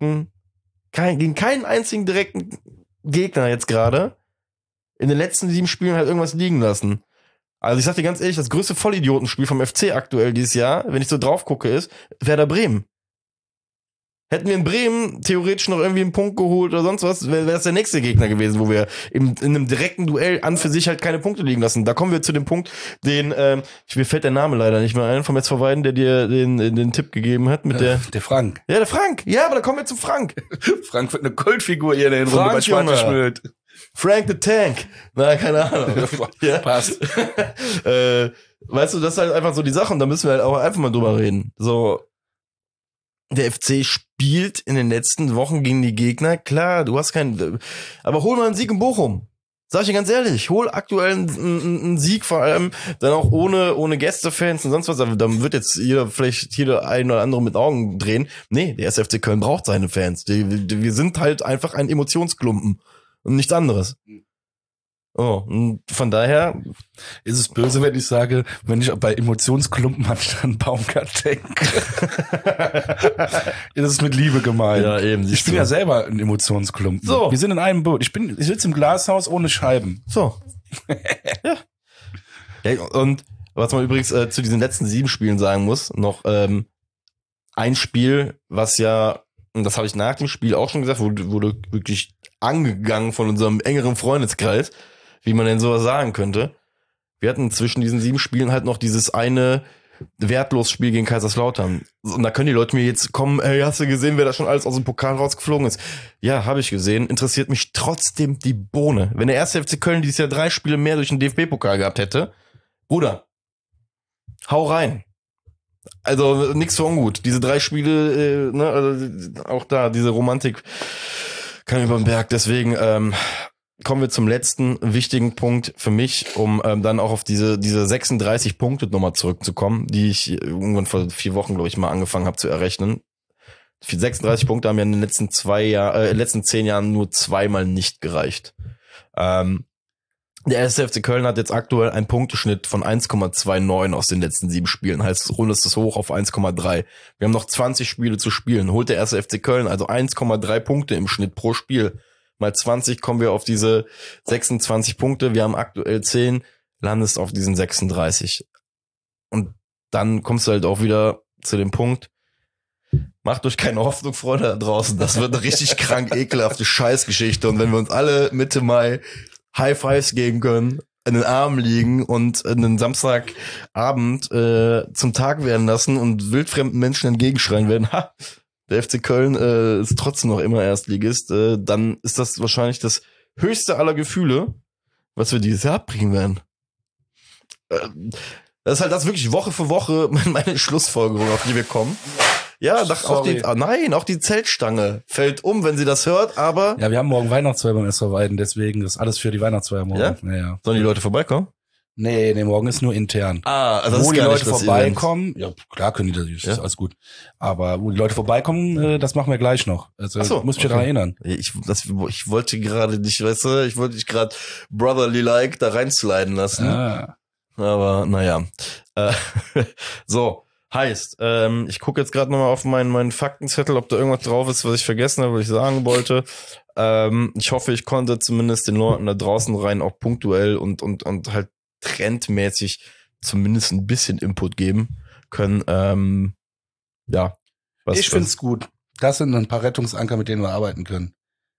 einzigen direkten Gegner jetzt gerade in den letzten 7 Spielen halt irgendwas liegen lassen. Also ich sag dir ganz ehrlich, das größte Vollidiotenspiel vom FC aktuell dieses Jahr, wenn ich so drauf gucke, ist Werder Bremen. Hätten wir in Bremen theoretisch noch irgendwie einen Punkt geholt oder sonst was, wäre das der nächste Gegner gewesen, wo wir in einem direkten Duell an für sich halt keine Punkte liegen lassen. Da kommen wir zu dem Punkt, mir fällt der Name leider nicht mehr ein, vom SV Weiden, der dir den Tipp gegeben hat mit der Frank. Ja, der Frank. Ja, aber da kommen wir zu Frank. Frank wird eine Kultfigur hier in der Runde bei Schwarze Schmidt. Frank the Tank. Na, keine Ahnung. Ja. Passt. Weißt du, das ist halt einfach so die Sache und da müssen wir halt auch einfach mal drüber reden. So, der FC spielt in den letzten Wochen gegen die Gegner. Klar, du hast keinen, aber hol mal einen Sieg in Bochum. Sag ich dir ganz ehrlich, hol aktuell einen Sieg, vor allem dann auch ohne Gästefans und sonst was. Aber dann wird jetzt vielleicht jeder ein oder andere mit Augen drehen. Nee, der SFC Köln braucht seine Fans. Wir sind halt einfach ein Emotionsklumpen und nichts anderes. Oh, und von daher ist es böse, wenn ich sage, wenn ich bei Emotionsklumpen an Baumgart denke. Das ist mit Liebe gemeint. Ja, eben. Ich bin ja selber ein Emotionsklumpen. So. Wir sind in einem Boot. Ich sitze im Glashaus ohne Scheiben. So. Ja. Ja. Und was man übrigens zu diesen letzten 7 Spielen sagen muss, noch ein Spiel, was ja, und das habe ich nach dem Spiel auch schon gesagt, wurde wirklich angegangen von unserem engeren Freundeskreis, wie man denn sowas sagen könnte. Wir hatten zwischen diesen 7 Spielen halt noch dieses eine Wertlos-Spiel gegen Kaiserslautern. Und da können die Leute mir jetzt kommen, hey, hast du gesehen, wer da schon alles aus dem Pokal rausgeflogen ist? Ja, habe ich gesehen. Interessiert mich trotzdem die Bohne. Wenn der 1. FC Köln dieses Jahr 3 Spiele mehr durch den DFB-Pokal gehabt hätte, Bruder, hau rein. Also nix für ungut. Diese 3 Spiele, also auch da, diese Romantik kann über den Berg. Deswegen kommen wir zum letzten wichtigen Punkt für mich, um dann auch auf diese 36 Punkte nochmal zurückzukommen, die ich irgendwann vor 4 Wochen, glaube ich, mal angefangen habe zu errechnen. 36 Punkte haben ja in den letzten 10 Jahren nur 2-mal nicht gereicht. Der 1. FC Köln hat jetzt aktuell einen Punkteschnitt von 1,29 aus den letzten 7 Spielen. Heißt, rundest es hoch auf 1,3. Wir haben noch 20 Spiele zu spielen. Holt der 1. FC Köln also 1,3 Punkte im Schnitt pro Spiel. Mal 20 kommen wir auf diese 26 Punkte. Wir haben aktuell 10, landest auf diesen 36. Und dann kommst du halt auch wieder zu dem Punkt, macht euch keine Hoffnung, Freunde da draußen. Das wird eine richtig krank ekelhafte Scheißgeschichte. Und wenn wir uns alle Mitte Mai High Fives geben können, in den Armen liegen und einen Samstagabend zum Tag werden lassen und wildfremden Menschen entgegenschreien werden, ha, der FC Köln ist trotzdem noch immer Erstligist, dann ist das wahrscheinlich das höchste aller Gefühle, was wir dieses Jahr abbringen werden. Das ist halt das wirklich Woche für Woche meine Schlussfolgerung, auf die wir kommen. Ja, auch die Zeltstange fällt um, wenn sie das hört, aber... Ja, wir haben morgen Weihnachtsfeier beim SV Weiden, deswegen ist alles für die Weihnachtsfeier morgen. Ja? Ja. Sollen die Leute vorbeikommen? Nee, morgen ist nur intern. Also wo ist die gar Leute nicht das vorbeikommen, ja klar können die das, ist alles gut. Aber wo die Leute vorbeikommen, das machen wir gleich noch. Also so, muss mich daran erinnern. Ich wollte gerade nicht, weißt du, ich wollte dich gerade brotherly-like da reinsliden lassen. Ah. Aber naja. So, heißt, ich gucke jetzt gerade nochmal auf meinen Faktenzettel, ob da irgendwas drauf ist, was ich vergessen habe, was ich sagen wollte. Ich hoffe, ich konnte zumindest den Leuten da draußen rein auch punktuell und halt trendmäßig zumindest ein bisschen Input geben können. Ja. Ich find's gut. Das sind ein paar Rettungsanker, mit denen wir arbeiten können.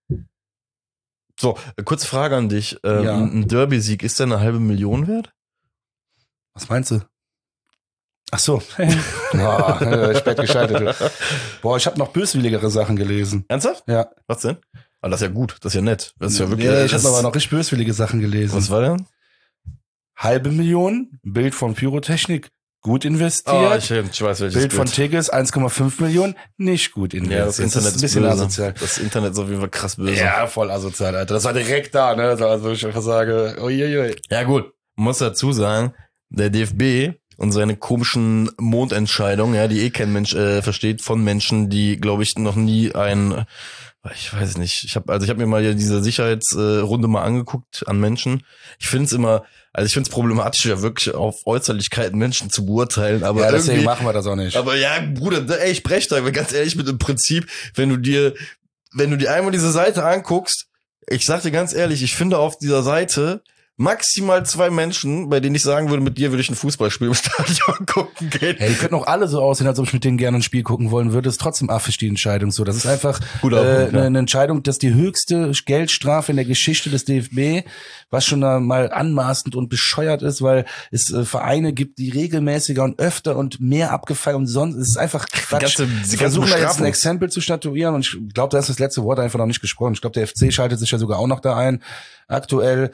So, kurze Frage an dich. Ja. Ein Derby-Sieg, ist der 500.000 wert? Was meinst du? Ach so. Boah, spät geschaltet. Boah, ich habe noch böswilligere Sachen gelesen. Ernsthaft? Ja. Was denn? Ah, das ist ja gut. Das ist ja nett. Das ist ja wirklich. Nee, ich habe aber noch richtig böswillige Sachen gelesen. Was war denn? 500.000, Bild von Pyrotechnik, gut investiert. Ich weiß welches Bild von Tigges, 1,5 Millionen, nicht gut investiert. Ja, das Internet ist ein bisschen böse. Asozial. Das Internet ist auf jeden Fall krass böse. Ja, voll asozial, Alter. Das war direkt da, ne? Also ich einfach sage, uiuiui. Ja gut, muss dazu sagen, der DFB und seine komischen Mondentscheidungen, ja, die kein Mensch versteht, von Menschen, die, glaube ich, noch nie ich weiß nicht, ich habe mir mal diese Sicherheitsrunde mal angeguckt an Menschen. Ich finde es problematisch, ja wirklich auf Äußerlichkeiten Menschen zu beurteilen, aber ja, deswegen machen wir das auch nicht. Aber ja, Bruder, ey, ich breche da ganz ehrlich mit dem Prinzip, wenn du dir einmal diese Seite anguckst, ich sag dir ganz ehrlich, ich finde auf dieser Seite maximal 2 Menschen, bei denen ich sagen würde, mit dir würde ich ein Fußballspiel im Stadion gucken gehen. Hey, die könnten auch alle so aussehen, als ob ich mit denen gerne ein Spiel gucken wollen würde. Ist trotzdem affisch die Entscheidung so. Das ist einfach eine Entscheidung, dass die höchste Geldstrafe in der Geschichte des DFB, was schon mal anmaßend und bescheuert ist, weil es Vereine gibt, die regelmäßiger und öfter und mehr abgefallen und sonst. Es ist einfach Quatsch. Sie versuchen da jetzt ein Exempel zu statuieren und ich glaube, da ist das letzte Wort einfach noch nicht gesprochen. Ich glaube, der FC schaltet sich ja sogar auch noch da ein. Aktuell,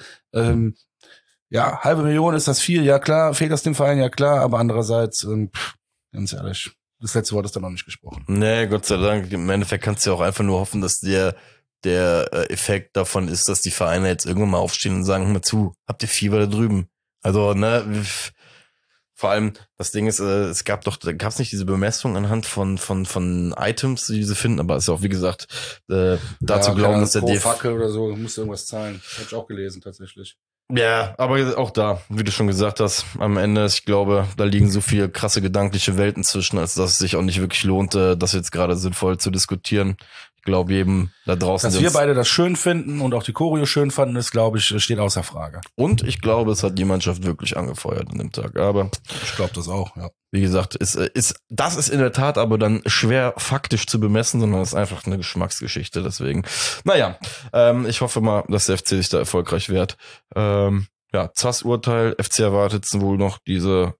ja, 500.000 ist das viel, ja klar, fehlt das dem Verein, ja klar, aber andererseits, ganz ehrlich, das letzte Wort ist da noch nicht gesprochen. Nee, Gott sei Dank, im Endeffekt kannst du ja auch einfach nur hoffen, dass der Effekt davon ist, dass die Vereine jetzt irgendwann mal aufstehen und sagen, hör mal zu, habt ihr Fieber da drüben? Also, ne, vor allem, das Ding ist, gab's nicht diese Bemessung anhand von Items, die sie finden, aber es ist auch, wie gesagt, dazu glauben, dass der Fackel oder so, musst du irgendwas zahlen. Hab ich auch gelesen, tatsächlich. Ja, aber auch da, wie du schon gesagt hast, am Ende, ich glaube, da liegen so viele krasse gedankliche Welten zwischen, als dass es sich auch nicht wirklich lohnt, das jetzt gerade sinnvoll zu diskutieren. Ich glaube eben da draußen. Dass wir beide das schön finden und auch die Choreo schön fanden, ist, glaube ich, steht außer Frage. Und ich glaube, es hat die Mannschaft wirklich angefeuert an dem Tag. Aber ich glaube das auch, ja. Wie gesagt, das ist in der Tat aber dann schwer faktisch zu bemessen, sondern es ist einfach eine Geschmacksgeschichte. Deswegen, naja, ich hoffe mal, dass der FC sich da erfolgreich wehrt. Ja, ZAS-Urteil, FC erwartet wohl noch dieses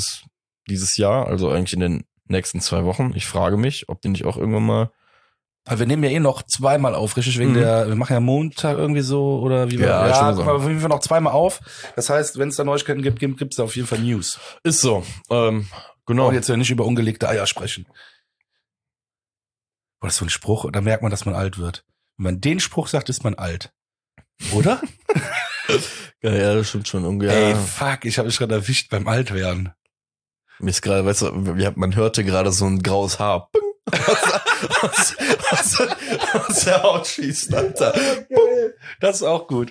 Jahr, also eigentlich in den nächsten 2 Wochen. Ich frage mich, ob die nicht auch irgendwann mal. Wir nehmen ja noch 2-mal auf, richtig? Wegen wir machen ja Montag irgendwie so, oder wie wir. Ja, guck mal, auf jeden Fall noch 2-mal auf. Das heißt, wenn es da Neuigkeiten gibt, gibt's da auf jeden Fall News. Ist so. Genau. Und jetzt ja nicht über ungelegte Eier sprechen. Boah, das ist so ein Spruch, da merkt man, dass man alt wird. Wenn man den Spruch sagt, ist man alt. Oder? Ja, das stimmt schon. Ey, fuck, ich habe mich gerade erwischt beim Altwerden. Mir ist gerade, weißt du, man hörte gerade so ein graues Haar. Was der Haut schießt, Alter. Das ist auch gut.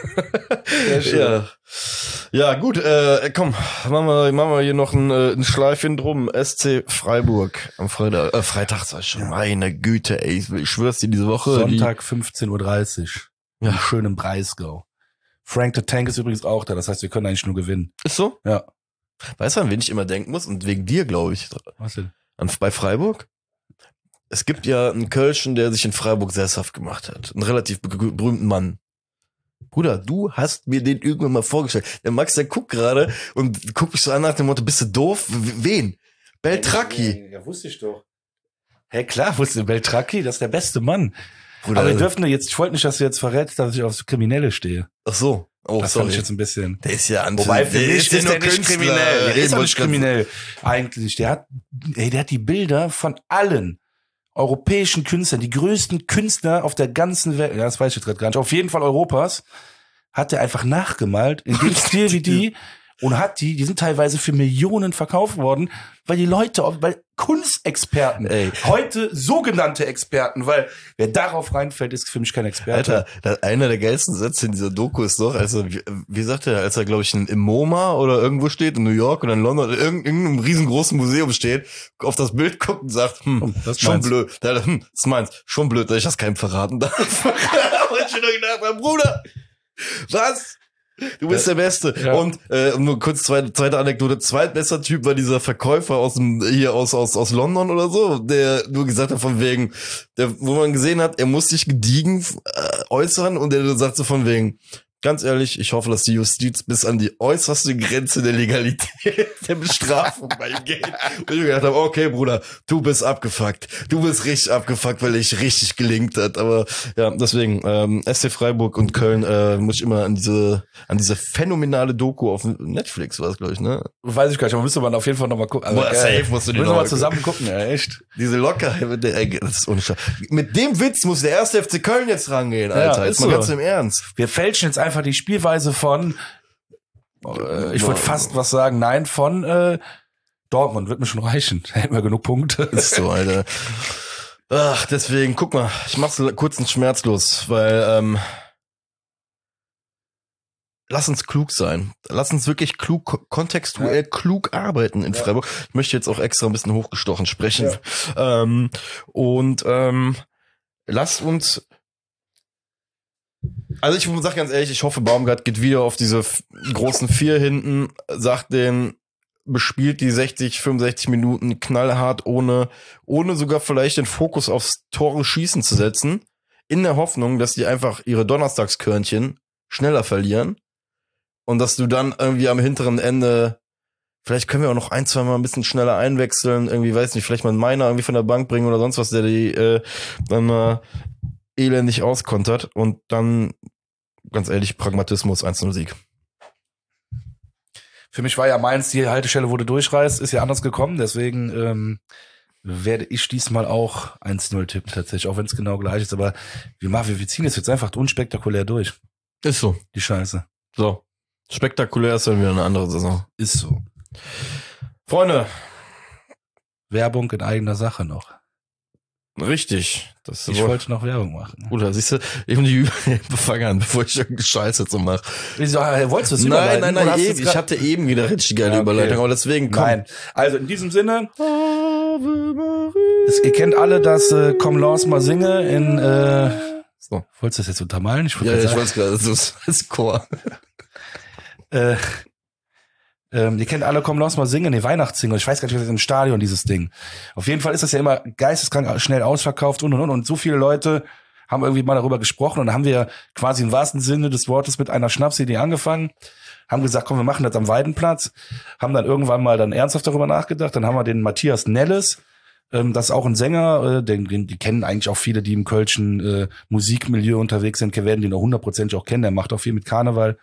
Ja, gut, komm, machen wir hier noch ein Schleifchen drum. SC Freiburg am Freitag, sag ich schon, meine Güte, ey, ich schwör's dir, diese Woche. Sonntag 15:30 Uhr. Ja. Schön im Breisgau. Frank the Tank ist übrigens auch da, das heißt, wir können eigentlich nur gewinnen. Ist so? Ja. Weißt du, an wen ich immer denken muss? Und wegen dir, glaube ich. Was denn? Bei Freiburg? Es gibt ja einen Kölschen, der sich in Freiburg sesshaft gemacht hat. Einen relativ berühmten Mann. Bruder, du hast mir den irgendwann mal vorgestellt. Der Max, der guckt gerade und guckt mich so an nach dem Motto, bist du doof? Wen? Beltracchi. Ja, wusste ich doch. Hey, klar wusste Beltracchi, das ist der beste Mann. Bruder, aber wir dürfen jetzt, ich wollte nicht, dass du jetzt verrätst, dass ich auf Kriminelle stehe. Ach so. Oh, das fand ich jetzt ein bisschen. Der ist ja Wobei für mich ist der nicht kriminell. Der ist auch nicht kriminell. Eigentlich. Der hat die Bilder von allen europäischen Künstlern, die größten Künstler auf der ganzen Welt, ja, das weiß ich jetzt gerade gar nicht, auf jeden Fall Europas, hat er einfach nachgemalt, in dem Stil wie die, und die sind teilweise für Millionen verkauft worden, weil die Leute, weil Kunstexperten, heute sogenannte Experten, weil wer darauf reinfällt, ist für mich kein Experte. Alter, einer der geilsten Sätze in dieser Doku ist doch, also wie sagt er, als er, glaube ich, im MoMA oder irgendwo steht, in New York oder in London, in irgendeinem riesengroßen Museum steht, auf das Bild guckt und sagt, das schon blöd. Das ist meins, schon blöd, dass ich das keinem verraten darf. Aber ich schon nur gedacht habe, Bruder, was? Du bist der Beste. Ja. Und nur kurz zweite Anekdote. Zweitbester Typ war dieser Verkäufer aus London oder so, der nur gesagt hat von wegen, wo man gesehen hat, er muss sich gediegen äußern und der sagt so von wegen, ganz ehrlich, ich hoffe, dass die Justiz bis an die äußerste Grenze der Legalität der Bestrafung bei ihm geht. Und ich gedacht habe, okay, Bruder, du bist abgefuckt. Du bist richtig abgefuckt, weil ich richtig gelingt hat. Aber ja, deswegen, SC Freiburg und Köln muss ich immer an diese phänomenale Doku auf Netflix, war es, glaube ich, ne? Weiß ich gar nicht, aber müsste man auf jeden Fall nochmal gucken. Also, safe musst du die müssen wir mal zusammen gucken, ja, echt. Diese Lockerheit, das ist unscharf. Mit dem Witz muss der erste FC Köln jetzt rangehen, Alter. Ja, jetzt mal ganz im Ernst. Wir fälschen jetzt einfach die Spielweise von Ich würde fast was sagen, nein, von Dortmund, wird mir schon reichen. Hätten wir genug Punkte. Ist so, Alter. Ach, deswegen, guck mal, ich mach's kurz und schmerzlos, weil lass uns klug sein. Lass uns wirklich kontextuell klug arbeiten in Freiburg. Ich möchte jetzt auch extra ein bisschen hochgestochen sprechen. Ja. Lass uns. Also ich sag ganz ehrlich, ich hoffe, Baumgart geht wieder auf diese großen 4 hinten, sagt den, bespielt die 60, 65 Minuten knallhart, ohne sogar vielleicht den Fokus aufs Tore schießen zu setzen, in der Hoffnung, dass die einfach ihre Donnerstagskörnchen schneller verlieren und dass du dann irgendwie am hinteren Ende, vielleicht können wir auch noch 1-2 Mal ein bisschen schneller einwechseln, irgendwie, weiß nicht, vielleicht mal einen Meiner irgendwie von der Bank bringen oder sonst was, der die dann elendig auskontert und dann, ganz ehrlich, Pragmatismus, 1-0 Sieg. Für mich war ja Mainz, die Haltestelle wurde durchreißt, ist ja anders gekommen, deswegen werde ich diesmal auch 1-0 tippen tatsächlich, auch wenn es genau gleich ist, aber wir ziehen es jetzt einfach unspektakulär durch. Ist so. Die Scheiße. So. Spektakulär ist dann wieder eine andere Saison. Ist so. Freunde. Werbung in eigener Sache noch. Richtig. Ich wollte noch Werbung machen. Oder siehst du, eben die Fang an, bevor ich irgendeine Scheiße zu mache. Wieso, wolltest du es überleiten? Nein, eben. Ich hatte eben wieder richtig geile Überleitung, aber deswegen komm. Nein. Also in diesem Sinne, ihr kennt alle das Komm los mal singe in so. Wolltest du das jetzt untermalen? Ich weiß gerade, das ist Chor. Ihr kennt alle Komm los mal singen, die Weihnachtssingle. Ich weiß gar nicht, was ist im Stadion, dieses Ding. Auf jeden Fall ist das ja immer geisteskrank schnell ausverkauft und so viele Leute haben irgendwie mal darüber gesprochen und dann haben wir quasi im wahrsten Sinne des Wortes mit einer Schnapsidee angefangen, haben gesagt, komm, wir machen das am Weidenplatz, haben dann irgendwann mal dann ernsthaft darüber nachgedacht, dann haben wir den Matthias Nelles, das ist auch ein Sänger, die kennen eigentlich auch viele, die im kölschen Musikmilieu unterwegs sind, werden den auch 100% auch kennen, der macht auch viel mit Karneval.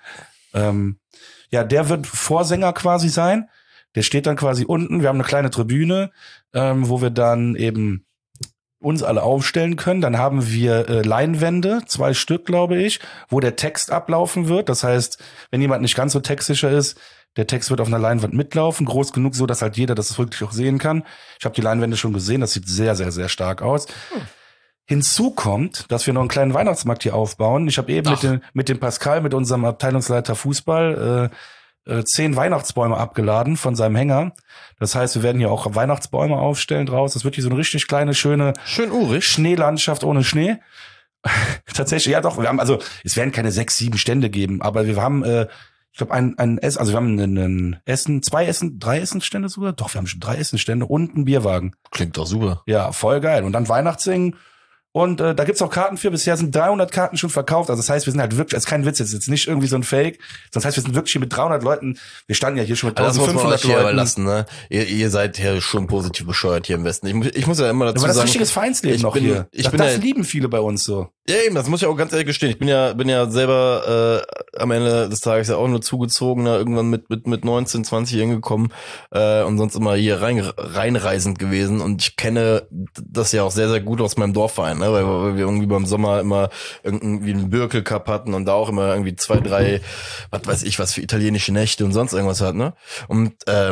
Ja, der wird Vorsänger quasi sein. Der steht dann quasi unten. Wir haben eine kleine Tribüne, wo wir dann eben uns alle aufstellen können. Dann haben wir Leinwände, 2 Stück, glaube ich, wo der Text ablaufen wird. Das heißt, wenn jemand nicht ganz so textsicher ist, der Text wird auf einer Leinwand mitlaufen. Groß genug, so dass halt jeder das wirklich auch sehen kann. Ich habe die Leinwände schon gesehen. Das sieht sehr, sehr, sehr stark aus. Hinzu kommt, dass wir noch einen kleinen Weihnachtsmarkt hier aufbauen. Ich habe eben mit dem Pascal, mit unserem Abteilungsleiter Fußball, 10 Weihnachtsbäume abgeladen von seinem Hänger. Das heißt, wir werden hier auch Weihnachtsbäume aufstellen draus. Das wird hier so eine richtig kleine, schön urig Schneelandschaft ohne Schnee. Tatsächlich, ja doch, es werden keine 6, 7 Stände geben, aber wir haben, ich glaube, ein Essen, also wir haben ein Essen, 3 Essenstände sogar. Doch, wir haben schon 3 Essenstände und einen Bierwagen. Klingt doch super. Ja, voll geil. Und dann Weihnachtssingen. Und da gibt's auch Karten für. Bisher sind 300 Karten schon verkauft. Also das heißt, wir sind halt wirklich, ist kein Witz, jetzt nicht irgendwie so ein Fake. Das heißt, wir sind wirklich hier mit 300 Leuten. Wir standen ja hier schon mit 1500 Leuten. Lassen, ne? Ihr seid ja schon positiv bescheuert hier im Westen. Ich muss ja immer dazu sagen. Aber das ist richtiges Vereinsleben noch hier. Das lieben viele bei uns so. Ja, eben, das muss ich auch ganz ehrlich gestehen. Ich bin ja selber am Ende des Tages ja auch nur zugezogener, irgendwann mit 19, 20 hingekommen und sonst immer hier reinreisend gewesen. Und ich kenne das ja auch sehr, sehr gut aus meinem Dorfverein, ne? Weil wir irgendwie beim Sommer immer irgendwie einen Birkel Cup hatten und da auch immer irgendwie 2, 3, was weiß ich, was für italienische Nächte und sonst irgendwas hat, ne? Und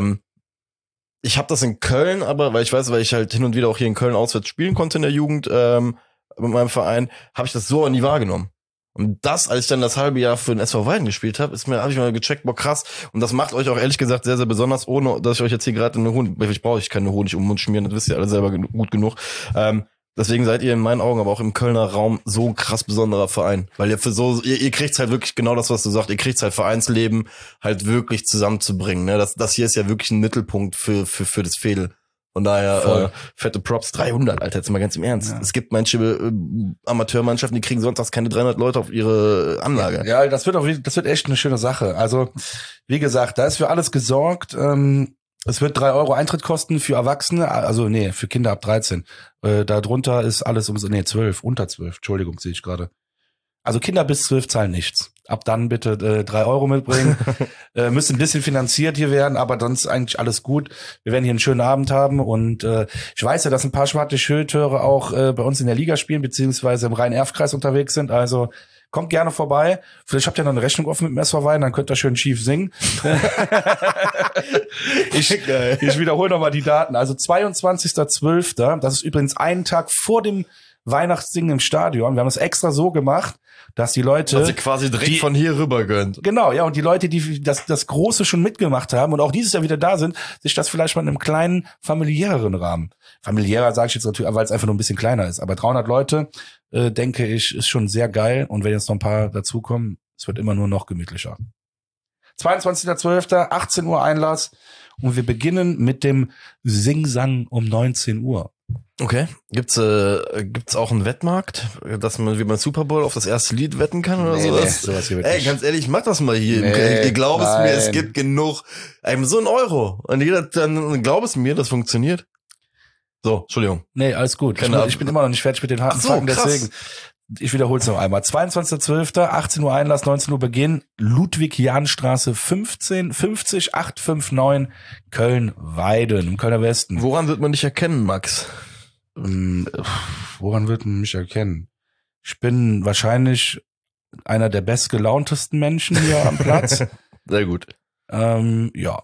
ich habe das in Köln, aber weil ich halt hin und wieder auch hier in Köln auswärts spielen konnte in der Jugend, mit meinem Verein, habe ich das so nie wahrgenommen. Und das, als ich dann das halbe Jahr für den SV Weiden gespielt habe, habe ich mal gecheckt, boah krass. Und das macht euch auch ehrlich gesagt sehr, sehr besonders, ohne dass ich euch jetzt hier gerade ich brauche keine Honig um den Mund schmieren, das wisst ihr alle selber gut genug. Deswegen seid ihr in meinen Augen, aber auch im Kölner Raum so ein krass besonderer Verein. Weil ihr ihr kriegt's halt wirklich genau das, was du sagst, ihr kriegt's halt Vereinsleben halt wirklich zusammenzubringen. Ne? Das hier ist ja wirklich ein Mittelpunkt für das Fädel. Von daher fette Props, 300, Alter, jetzt mal ganz im Ernst. Ja. Es gibt manche Amateurmannschaften, die kriegen sonntags keine 300 Leute auf ihre Anlage. Ja, das wird echt eine schöne Sache. Also, wie gesagt, da ist für alles gesorgt. Es wird 3 Euro Eintritt kosten für Erwachsene, also für Kinder ab 13. Darunter ist alles 12, unter 12, Entschuldigung, sehe ich gerade. Also Kinder bis 12 zahlen nichts. Ab dann bitte 3 Euro mitbringen. Müsste ein bisschen finanziert hier werden, aber sonst eigentlich alles gut. Wir werden hier einen schönen Abend haben und ich weiß ja, dass ein paar schwarze Schildtöre auch bei uns in der Liga spielen, beziehungsweise im Rhein-Erf-Kreis unterwegs sind. Also kommt gerne vorbei. Vielleicht habt ihr noch eine Rechnung offen mit dem SV Weiden, dann könnt ihr schön schief singen. Ich wiederhole nochmal die Daten. Also 22.12., das ist übrigens einen Tag vor dem Weihnachtssingen im Stadion. Wir haben es extra so gemacht, dass die Leute... Also quasi direkt von hier rüber gönnt. Genau, ja, und die Leute, die das Große schon mitgemacht haben und auch dieses Jahr wieder da sind, sich das vielleicht mal in einem kleinen, familiäreren Rahmen. Familiärer sage ich jetzt natürlich, weil es einfach nur ein bisschen kleiner ist. Aber 300 Leute, denke ich, ist schon sehr geil. Und wenn jetzt noch ein paar dazukommen, es wird immer nur noch gemütlicher. 22.12., 18 Uhr Einlass. Und wir beginnen mit dem Sing-Sang um 19 Uhr. Okay. Gibt's auch einen Wettmarkt, dass man wie beim Super Bowl auf das erste Lied wetten kann oder sowas? Sowas hier Ey, ganz ehrlich, mach das mal hier. Ich glaube es mir, es gibt genug. So ein Euro. Und jeder dann glaub es mir, das funktioniert. So, Entschuldigung. Nee, alles gut. Ich bin immer noch nicht fertig mit den harten Fakten, deswegen. Ich wiederhole es noch einmal. 22.12., 18 Uhr Einlass, 19 Uhr Beginn, Ludwig-Jahn-Straße 15, 50859, Köln-Weiden, im Kölner Westen. Woran wird man dich erkennen, Max? Woran wird man mich erkennen? Ich bin wahrscheinlich einer der bestgelauntesten Menschen hier am Platz. Sehr gut. Ja.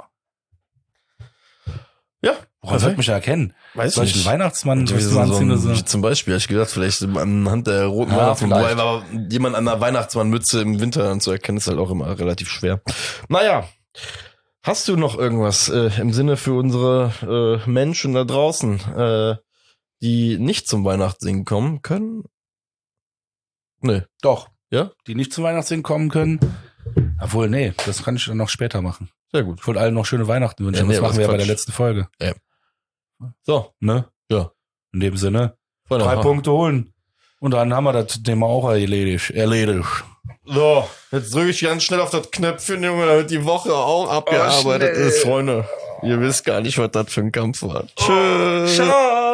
Ja. Woran wird mich erkennen? Weiß Soll ich nicht. einen Weihnachtsmann So zum Beispiel, hab ich gedacht, vielleicht anhand der roten Weihnachtsmann, aber jemand an der Weihnachtsmannmütze im Winter anzuerkennen, ist halt auch immer relativ schwer. Naja, hast du noch irgendwas im Sinne für unsere Menschen da draußen, die nicht zum Weihnachtssingen kommen können? Nee. Doch. Ja? Die nicht zum Weihnachtssingen kommen können? Obwohl, nee, das kann ich dann noch später machen. Sehr gut. Ich wollte allen noch schöne Weihnachten wünschen. Das machen wir ja bei der letzten Folge. Ja. So. Ne? Ja. In dem Sinne, 3 Punkte holen. Und dann haben wir das Thema auch erledigt. So, jetzt drücke ich ganz schnell auf das Knöpfchen, Junge, damit die Woche auch abgearbeitet ist, Freunde. Ihr wisst gar nicht, was das für ein Kampf war. Tschüss. Ciao.